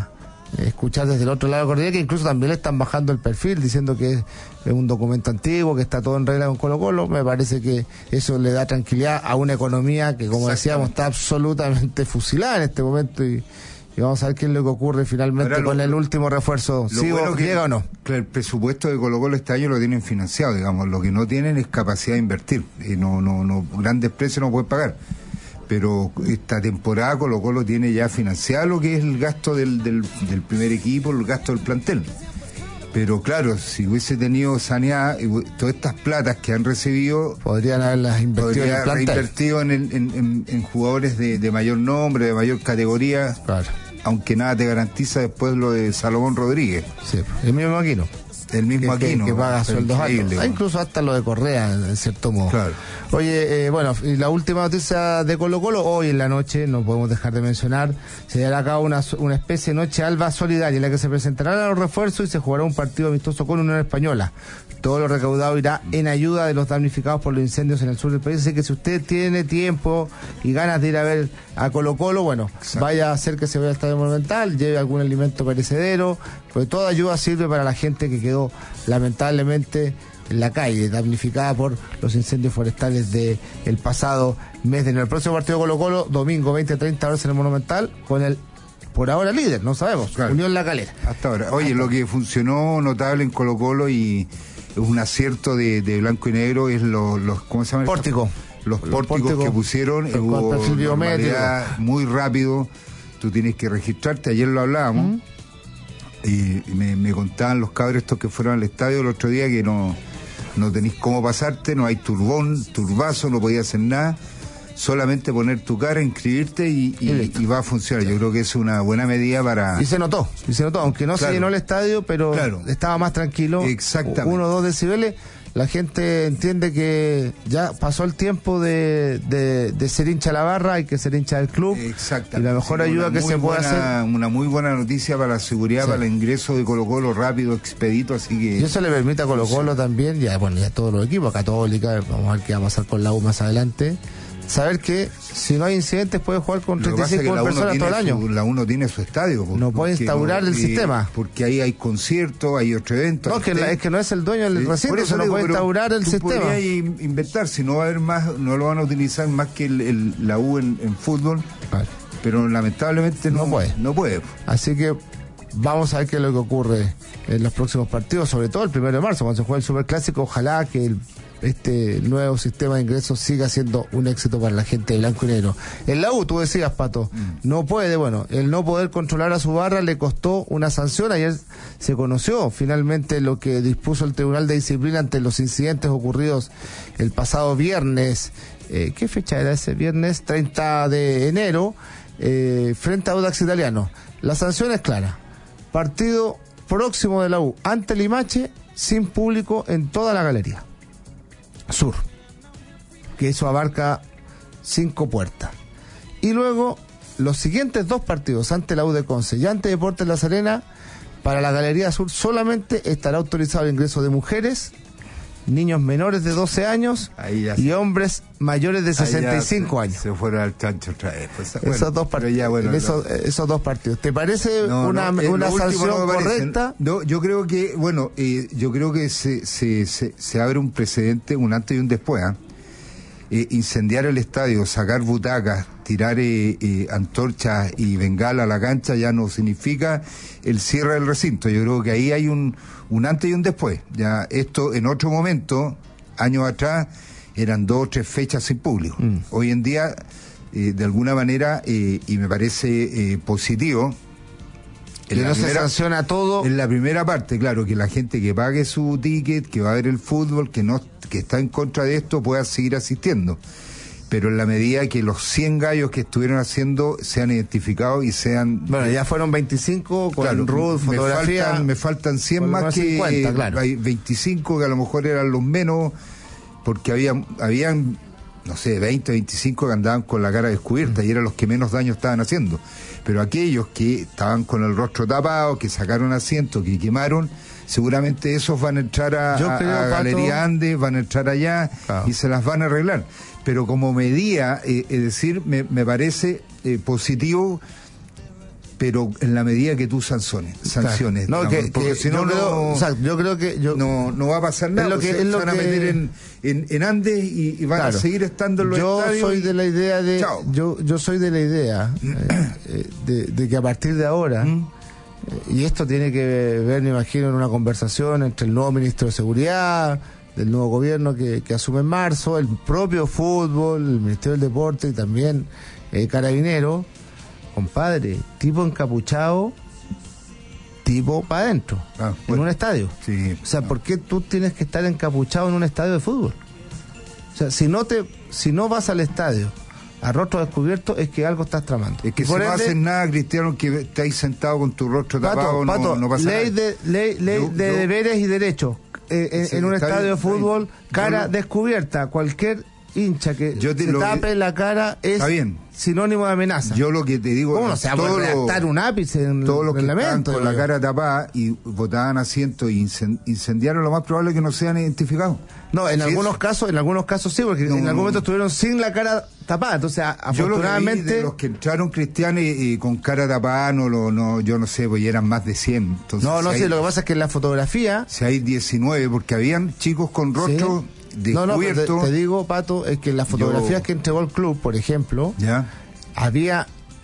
escuchar desde el otro lado de la cordillera, que incluso también le están bajando el perfil, diciendo que es un documento antiguo, que está todo en regla con Colo-Colo. Me parece que eso le da tranquilidad a una economía que, como decíamos, está absolutamente fusilada en este momento, y vamos a ver qué es lo que ocurre finalmente con el último refuerzo. ¿Llega o no? El presupuesto de Colo-Colo este año lo tienen financiado, digamos. Lo que no tienen es capacidad de invertir. Y no grandes precios no pueden pagar. Pero esta temporada Colo-Colo tiene ya financiado lo que es el gasto del primer equipo, el gasto del plantel. Pero claro, si hubiese tenido saneada, todas estas platas que han recibido, podrían haberlas invertido en el plantel. Reinvertido en jugadores de mayor nombre, de mayor categoría. Claro. Aunque nada te garantiza después lo de Salomón Rodríguez. Sí, el mismo Aquino. El mismo Aquino. Que paga sueldos altos. Incluso hasta lo de Correa, en cierto modo. Claro. Oye, bueno, y la última noticia de Colo-Colo, hoy en la noche, no podemos dejar de mencionar, se llevará a cabo una especie de noche alba solidaria, en la que se presentarán los refuerzos y se jugará un partido amistoso con Unión Española. Todo lo recaudado irá en ayuda de los damnificados por los incendios en el sur del país, así que si usted tiene tiempo y ganas de ir a ver a Colo-Colo, bueno, vaya a hacer que se vea el Estadio Monumental, lleve algún alimento perecedero, pues toda ayuda sirve para la gente que quedó lamentablemente en la calle, damnificada por los incendios forestales del pasado mes de enero. El próximo partido de Colo-Colo, domingo 20:30 horas en el Monumental, con el por ahora líder, no sabemos, claro. Unión La Calera. Hasta ahora. Oye, lo que funcionó notable en Colo-Colo y es un acierto de blanco y negro es los ¿cómo se llama? Pórtico. Los pórticos que pusieron, con perfil biométrico, muy rápido. Tú tienes que registrarte, ayer lo hablábamos. Y me contaban los cabros estos que fueron al estadio el otro día que no tenéis cómo pasarte, no hay turbazo, no podías hacer nada, solamente poner tu cara, inscribirte y va a funcionar. Yo creo que es una buena medida para... Y se notó, aunque no se llenó el estadio, pero estaba más tranquilo. Exactamente. 1 o 2 decibeles. La gente entiende que ya pasó el tiempo de ser hincha la barra, hay que ser hincha del club. Exactamente. Y la mejor ayuda que se puede hacer. Una muy buena noticia para la seguridad, para el ingreso de Colo-Colo rápido, expedito, así que... Y eso le permite a Colo-Colo también, ya todos los equipos, Católica, vamos a ver qué va a pasar con la U más adelante, saber que si no hay incidentes puede jugar con 35 personas todo el año. La U no tiene su estadio. No puede instaurar el sistema. Porque ahí hay conciertos, hay otro evento. No, es que no es el dueño del recinto, se no puede instaurar el sistema. Podrías inventar, si no va a haber más, no lo van a utilizar más que la U en fútbol. Vale. Pero lamentablemente no puede. Así que vamos a ver qué es lo que ocurre en los próximos partidos, sobre todo el 1 de marzo, cuando se juegue el Superclásico. Ojalá que este nuevo sistema de ingresos siga siendo un éxito para la gente de blanco y negro. En la U, tú decías, Pato, no puede, el no poder controlar a su barra le costó una sanción. Ayer se conoció finalmente lo que dispuso el Tribunal de Disciplina ante los incidentes ocurridos el pasado viernes. ¿Qué fecha era ese? Viernes 30 de enero, frente a Audax Italiano. La sanción es clara. Partido próximo de la U ante Limache, sin público en toda la galería sur, que eso abarca 5 puertas. Y luego los siguientes 2 partidos, ante la U de Conce y ante Deportes La Serena, para la galería sur solamente estará autorizado el ingreso de mujeres, niños menores de 12 años y hombres mayores de 65 años. Se fueron al chancho otra vez. Esos 2 partidos. Esos 2 partidos. ¿Te parece una sanción correcta? No, yo creo que, se abre un precedente, un antes y un después. Incendiar el estadio, sacar butacas, tirar antorchas y bengala a la cancha ya no significa el cierre del recinto. Yo creo que ahí hay un antes y un después. Ya esto en otro momento, años atrás, eran 2 o 3 fechas sin público. Hoy en día, de alguna manera, y me parece positivo, que no se sanciona todo. En la primera parte, claro, que la gente que pague su ticket, que va a ver el fútbol, que está en contra de esto, pueda seguir asistiendo. Pero en la medida que los 100 gallos que estuvieron haciendo sean identificados y sean... Bueno, ya fueron 25 con RUD, fotografía. Me faltan 100 más que 50, claro. Hay 25 que a lo mejor eran los menos, porque habían no sé, 20, 25 que andaban con la cara descubierta y eran los que menos daño estaban haciendo. Pero aquellos que estaban con el rostro tapado, que sacaron asientos, que quemaron, seguramente esos van a entrar a Galería Andes, van a entrar allá y se las van a arreglar. Pero como medida, es decir, me parece positivo pero en la medida que tú sanciones. No, digamos, porque si no, yo creo que no va a pasar nada. Se van a meter en Andes y van a seguir estando en los estadios. Yo soy de la idea de que a partir de ahora, y esto tiene que ver, me imagino, en una conversación entre el nuevo ministro de Seguridad, del nuevo gobierno que asume en marzo, el propio fútbol, el Ministerio del Deporte y también Carabinero. Compadre, tipo encapuchado, tipo para adentro, en un estadio. Sí, o sea, ¿por qué tú tienes que estar encapuchado en un estadio de fútbol? O sea, si no vas al estadio a rostro descubierto, es que algo estás tramando. Es que si no haces nada, Cristiano, que estáis sentado con tu rostro tapado, no pasa nada. Ley de deberes y derechos. En un estadio de fútbol, cara descubierta. Cualquier hincha que se tape la cara es sinónimo de amenaza. Yo lo que te digo, ¿cómo no se va a redactar un ápice en todos los que estaban con la yo? cara tapada y botaban asientos y incendiaron, lo más probable es que no sean identificados. No, en algunos casos sí, porque en algún momento estuvieron sin la cara tapada. Entonces, afortunadamente, yo lo que vi de los que entraron cristianos y con cara tapada, yo no sé, pues eran más de 100. Entonces, sí, lo que pasa es que en la fotografía, si hay 19, porque habían chicos con rostro descubierto. No, te digo, Pato, es que en las fotografías que entregó el club, por ejemplo, había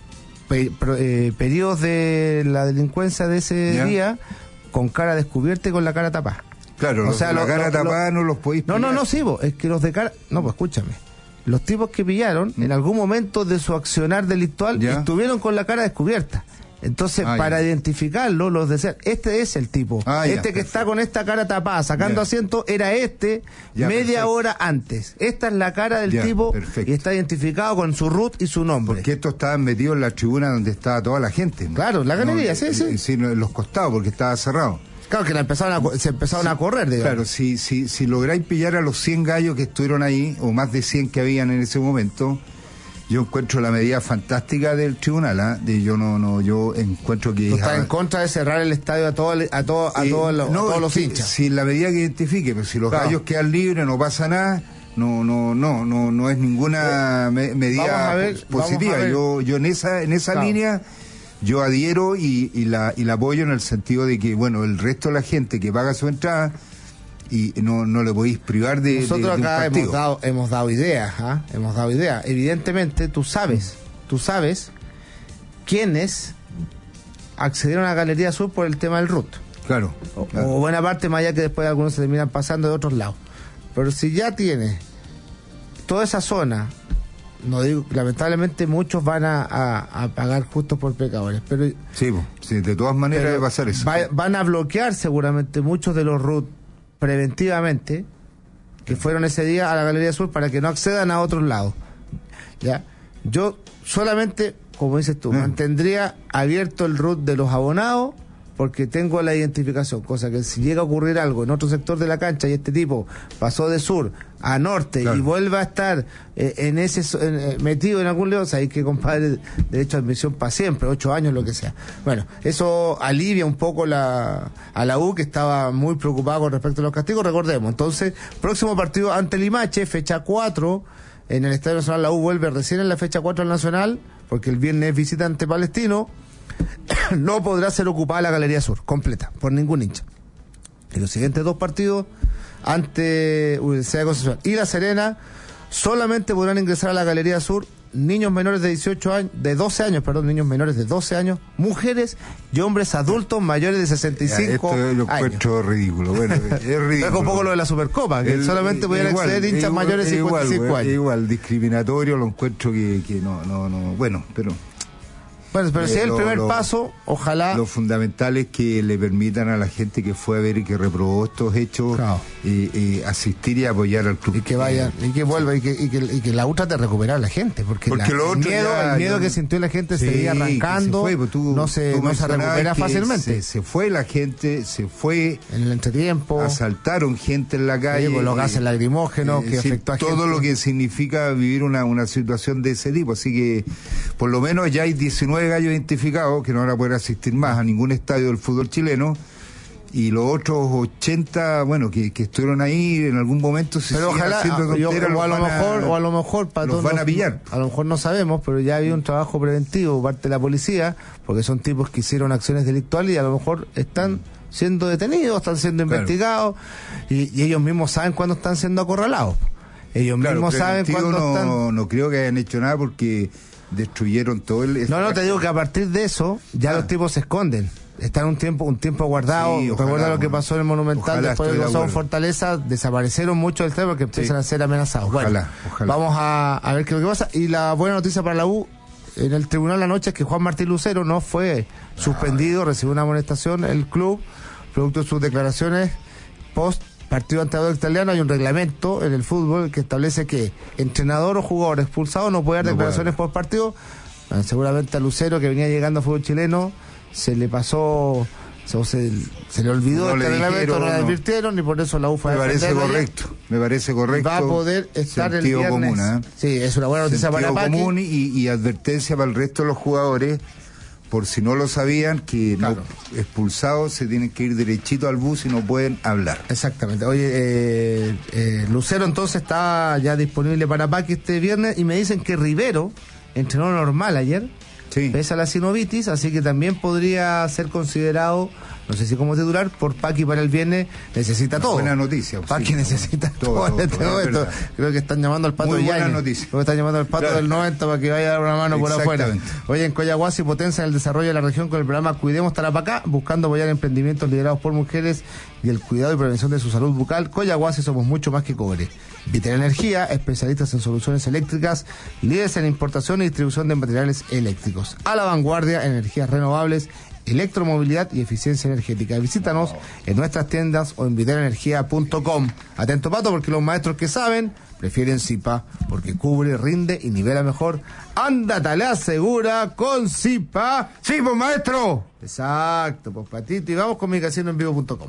periodos de la delincuencia de ese día con cara descubierta y con la cara tapada. Claro, o sea, la cara tapada no los podéis pillar. Es que los de cara... No, pues escúchame. Los tipos que pillaron, en algún momento de su accionar delictual, estuvieron con la cara descubierta. Entonces, para identificarlo, los decían, este es el tipo. Que está con esta cara tapada, sacando asiento, era media hora antes. Esta es la cara del tipo y está identificado con su root y su nombre. Porque estos estaban metidos en la tribuna donde estaba toda la gente, ¿no? Claro, la galería, sí. Sí, en los costados, porque estaba cerrado. Claro, que se empezaron a correr, digamos. Claro, si lográis pillar a los 100 gallos que estuvieron ahí, o más de 100 que habían en ese momento, yo encuentro la medida fantástica del tribunal, yo encuentro que... ¿Tú estás en contra de cerrar el estadio a todos los hinchas? Si la medida que identifique, pero si los gallos quedan libres, no pasa nada, no es ninguna medida positiva. Yo en esa línea... Yo adhiero y la apoyo en el sentido de que, el resto de la gente que paga su entrada y no le podéis privar de nosotros de acá hemos dado ideas, Evidentemente tú sabes quiénes accedieron a la Galería Sur por el tema del RUT. Claro. O buena parte, más allá que después algunos se terminan pasando de otros lados. Pero si ya tienes toda esa zona, no digo, lamentablemente muchos van a pagar justos por pecadores, pero sí, de todas maneras debe pasar eso. Van a bloquear seguramente muchos de los RUT preventivamente que fueron ese día a la Galería Sur para que no accedan a otros lados. ¿Ya? Yo solamente, como dices tú, mantendría abierto el RUT de los abonados porque tengo la identificación, cosa que si llega a ocurrir algo en otro sector de la cancha y este tipo pasó de sur a norte y vuelve a estar metido en algún lado, sabéis que, compadre, derecho a admisión para siempre, 8 años, lo que sea. Bueno, eso alivia un poco a la U, que estaba muy preocupada con respecto a los castigos. Recordemos, entonces, próximo partido ante Limache, fecha 4, en el Estadio Nacional. La U vuelve recién en la fecha 4 al Nacional, porque el viernes es visitante Palestino. No podrá ser ocupada la Galería Sur completa por ningún hincha. En los siguientes 2 partidos, ante Universidad de Concepción y La Serena, solamente podrán ingresar a la Galería Sur niños menores de 12 años, mujeres y hombres adultos mayores de 65 años. Esto lo encuentro ridículo. Bueno, es ridículo. Es un poco lo de la Supercopa, que solamente podían acceder hinchas mayores de 55 años. Igual, discriminatorio, lo encuentro que no, bueno, pero... Bueno, pero si es el primer paso, ojalá... Lo fundamental es que le permitan a la gente que fue a ver y que reprobó estos hechos, asistir y apoyar al club. Y que vayan, y que vuelva, y que la UTRA te recupera a la gente, porque el miedo que sintió la gente seguía arrancando, no se recupera fácilmente. Se fue la gente, se fue... En el entretiempo. Asaltaron gente en la calle. Con los gases lacrimógenos que afectó a gente. Todo lo que significa vivir una situación de ese tipo. Así que, por lo menos ya hay 19 gallos identificados que no van a poder asistir más a ningún estadio del fútbol chileno, y los otros 80, bueno, que estuvieron ahí en algún momento se pero siguen ojalá, haciendo tonteras, o a lo mejor para los todos van a pillar. A lo mejor no sabemos, pero ya había un trabajo preventivo por parte de la policía, porque son tipos que hicieron acciones delictuales y a lo mejor están siendo detenidos, están siendo investigados, y ellos mismos saben cuándo están siendo acorralados. Ellos mismos saben cuándo están... No creo que hayan hecho nada porque destruyeron todo el... No, te digo que a partir de eso ya los tipos se esconden. Están un tiempo guardados. Sí, recuerda lo que pasó en el Monumental después del Gozado Fortaleza, desaparecieron muchos del tema porque empiezan a ser amenazados. Ojalá. Vamos a ver qué es lo que pasa. Y la buena noticia para la U en el tribunal anoche es que Juan Martín Lucero no fue suspendido, recibió una amonestación el club, producto de sus declaraciones post partido ante Audax Italiano. Hay un reglamento en el fútbol que establece que entrenador o jugador expulsado no puede dar declaraciones post partido. Seguramente a Lucero, que venía llegando a fútbol chileno, se le pasó, se le olvidó este reglamento, no le advirtieron y por eso la UFA me parece correcto. Va a poder estar el sentido viernes. Común, Sí, es una buena noticia para Paqui. Común y advertencia para el resto de los jugadores, por si no lo sabían, que no expulsados se tienen que ir derechito al bus y no pueden hablar. Exactamente. Oye, Lucero entonces está ya disponible para Paqui este viernes y me dicen que Rivero entrenó normal ayer. Sí. Pese a la sinovitis, así que también podría ser considerado, no sé si como titular, por Paqui para el viernes. Necesita todo. Buena noticia. Paqui necesita todo en este momento. Creo que están llamando al Pato Muy Yáñez. buena noticia. Creo que están llamando al Pato del 90 para que vaya a dar una mano por afuera. Oye, en Coyahuasi potencia el desarrollo de la región con el programa Cuidemos Tarapacá, buscando apoyar emprendimientos liderados por mujeres y el cuidado y prevención de su salud bucal. Coyahuasi somos mucho más que cobre. Vital Energía, especialistas en soluciones eléctricas, líderes en importación y distribución de materiales eléctricos. A la vanguardia en energías renovables, electromovilidad y eficiencia energética. Visítanos en nuestras tiendas o en vitalenergia.com. Atento, Pato, porque los maestros que saben prefieren Zipa, porque cubre, rinde y nivela mejor. Ándate a la segura con Zipa. ¡Sí, pues, maestro! Exacto, pues, Patito. Y vamos con micasinoenvivo.com.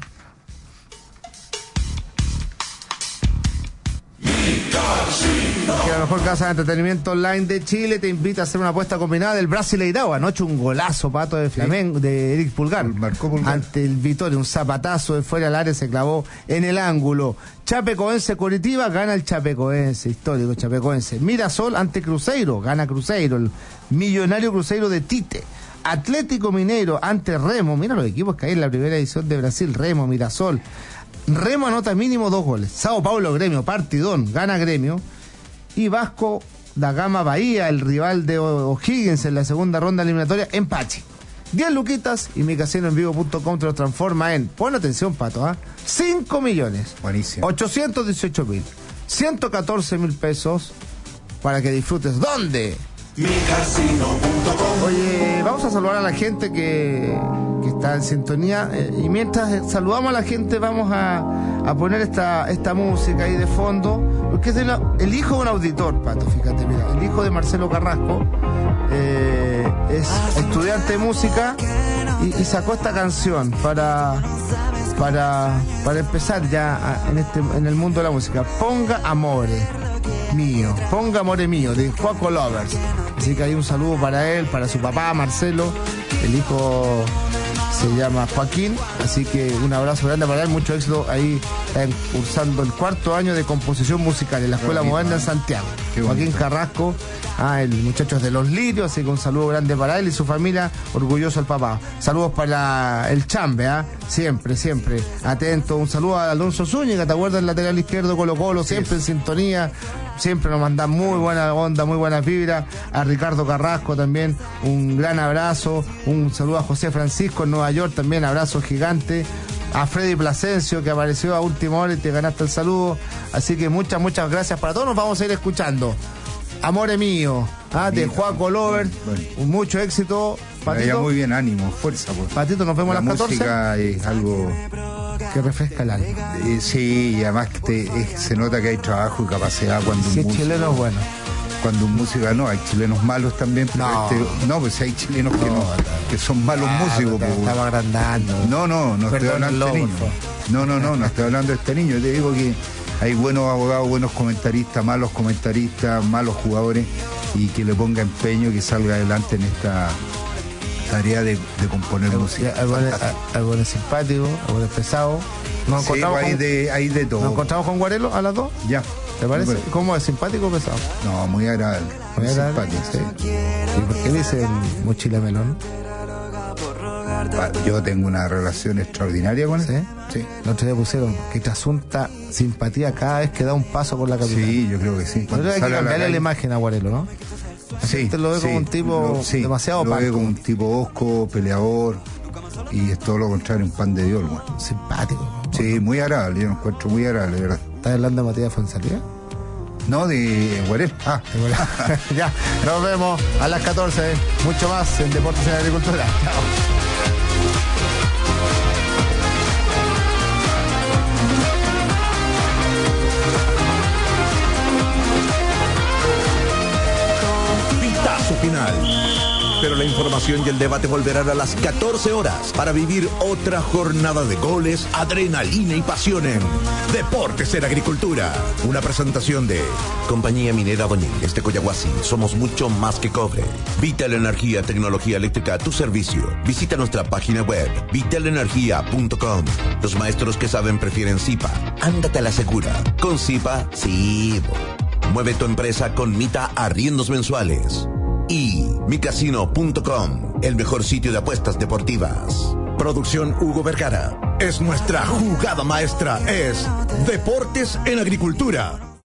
Que la mejor casa de entretenimiento online de Chile te invita a hacer una apuesta combinada del Brasileirao. Anoche un golazo, Pato, de Flamengo, de Eric Pulgar. Marcó Pulgar. Ante el Vitória, un zapatazo de fuera del área, se clavó en el ángulo. Chapecoense Curitiba, gana el Chapecoense, histórico Chapecoense. Mirasol ante Cruzeiro, gana Cruzeiro, el millonario Cruzeiro de Tite. Atlético Mineiro ante Remo, mira los equipos que hay en la primera edición de Brasil, Remo, Mirasol. Remo anota mínimo 2 goles. Sao Paulo Gremio, partidón, gana Gremio. Y Vasco da Gama Bahía, el rival de O'Higgins en la segunda ronda eliminatoria, empate. 10 luquitas y micasinoenvivo.com te lo transforma en, pon atención, Pato, 5 millones. Buenísimo. 818.000, 114.000 pesos para que disfrutes. ¿Dónde? micasino.com. Oye, vamos a saludar a la gente que está en sintonía, y mientras saludamos a la gente vamos a poner esta música ahí de fondo, porque es el hijo de un auditor, Pato, fíjate, mira, el hijo de Marcelo Carrasco, es estudiante de música y sacó esta canción para empezar ya en el mundo de la música. Ponga Amore Mío, de Juaco Lovers. Así que hay un saludo para él, para su papá Marcelo, el hijo se llama Joaquín, así que un abrazo grande para él, mucho éxito. Ahí está cursando el 4º año de composición musical en la Escuela Moderna en Santiago. Joaquín Carrasco, el muchacho es de Los Lirios, así que un saludo grande para él y su familia, orgulloso el papá. Saludos para el Chambe, siempre atento. Un saludo a Alonso Zúñiga, ¿te acuerdas? El lateral izquierdo Colo Colo, siempre en sintonía, siempre nos manda muy buena onda, muy buenas vibras. A Ricardo Carrasco también, un gran abrazo. Un saludo a José Francisco en Nueva York, también abrazo gigante. A Freddy Plasencio, que apareció a última hora y te ganaste el saludo. Así que muchas gracias para todos. Nos vamos a ir escuchando Amore Mío, de Juaco Lover. Mucho éxito, Patito. Muy bien, ánimo, fuerza. Pues. Patito, nos vemos a las 14. La música es algo que refresca el alma. Sí, y además se nota que hay trabajo y capacidad cuando si un músico... chileno es bueno. Cuando un músico, hay chilenos malos también, pero pues hay chilenos que son malos músicos. Estaba agrandando. No estoy hablando de este niño. No estoy hablando de este niño. Te digo que hay buenos abogados, buenos comentaristas, malos jugadores, y que le ponga empeño, que salga adelante Tarea de componer música. Algo es simpático, algo es pesado. Nos Sí, encontramos hay de todo. ¿Nos encontramos con Guarelo a las 2? Ya. ¿Te parece? Bueno. ¿Cómo es? ¿Simpático o pesado? No, muy agradable. Muy agradable, simpático. sí. ¿Y por qué dicen mochila melón? Yo tengo una relación extraordinaria con él. ¿Sí? El otro día pusieron que te asunta simpatía cada vez que da un paso con la capital. Sí, yo creo que sí. Yo creo que hay que cambiarle la imagen a Guarelo, ¿no? Sí. Usted lo ve como un tipo demasiado lo ve parco. como un tipo hosco, peleador, y es todo lo contrario, un pan de Dios, bueno. Simpático. Sí, muy agradable, yo lo encuentro muy agradable, ¿verdad? ¿Estás hablando de Matías Fonsalía? No, de Guarel. De Guarel. Ya, nos vemos a las 14. Mucho más en Deportes en Agricultura. Chao. Pitazo final. Pero la información y el debate volverán a las 14 horas para vivir otra jornada de goles, adrenalina y pasión en Deportes en Agricultura. Una presentación de Compañía Minera Doñín, Coyahuasi. Somos mucho más que cobre. Vital Energía, tecnología eléctrica a tu servicio. Visita nuestra página web, vitalenergia.com. Los maestros que saben prefieren Zipa. Ándate a la segura. Con Zipa, sí. Mueve tu empresa con Mita Arriendos Mensuales. Y micasino.com, el mejor sitio de apuestas deportivas. Producción Hugo Vergara. Es nuestra jugada maestra, es Deportes en Agricultura.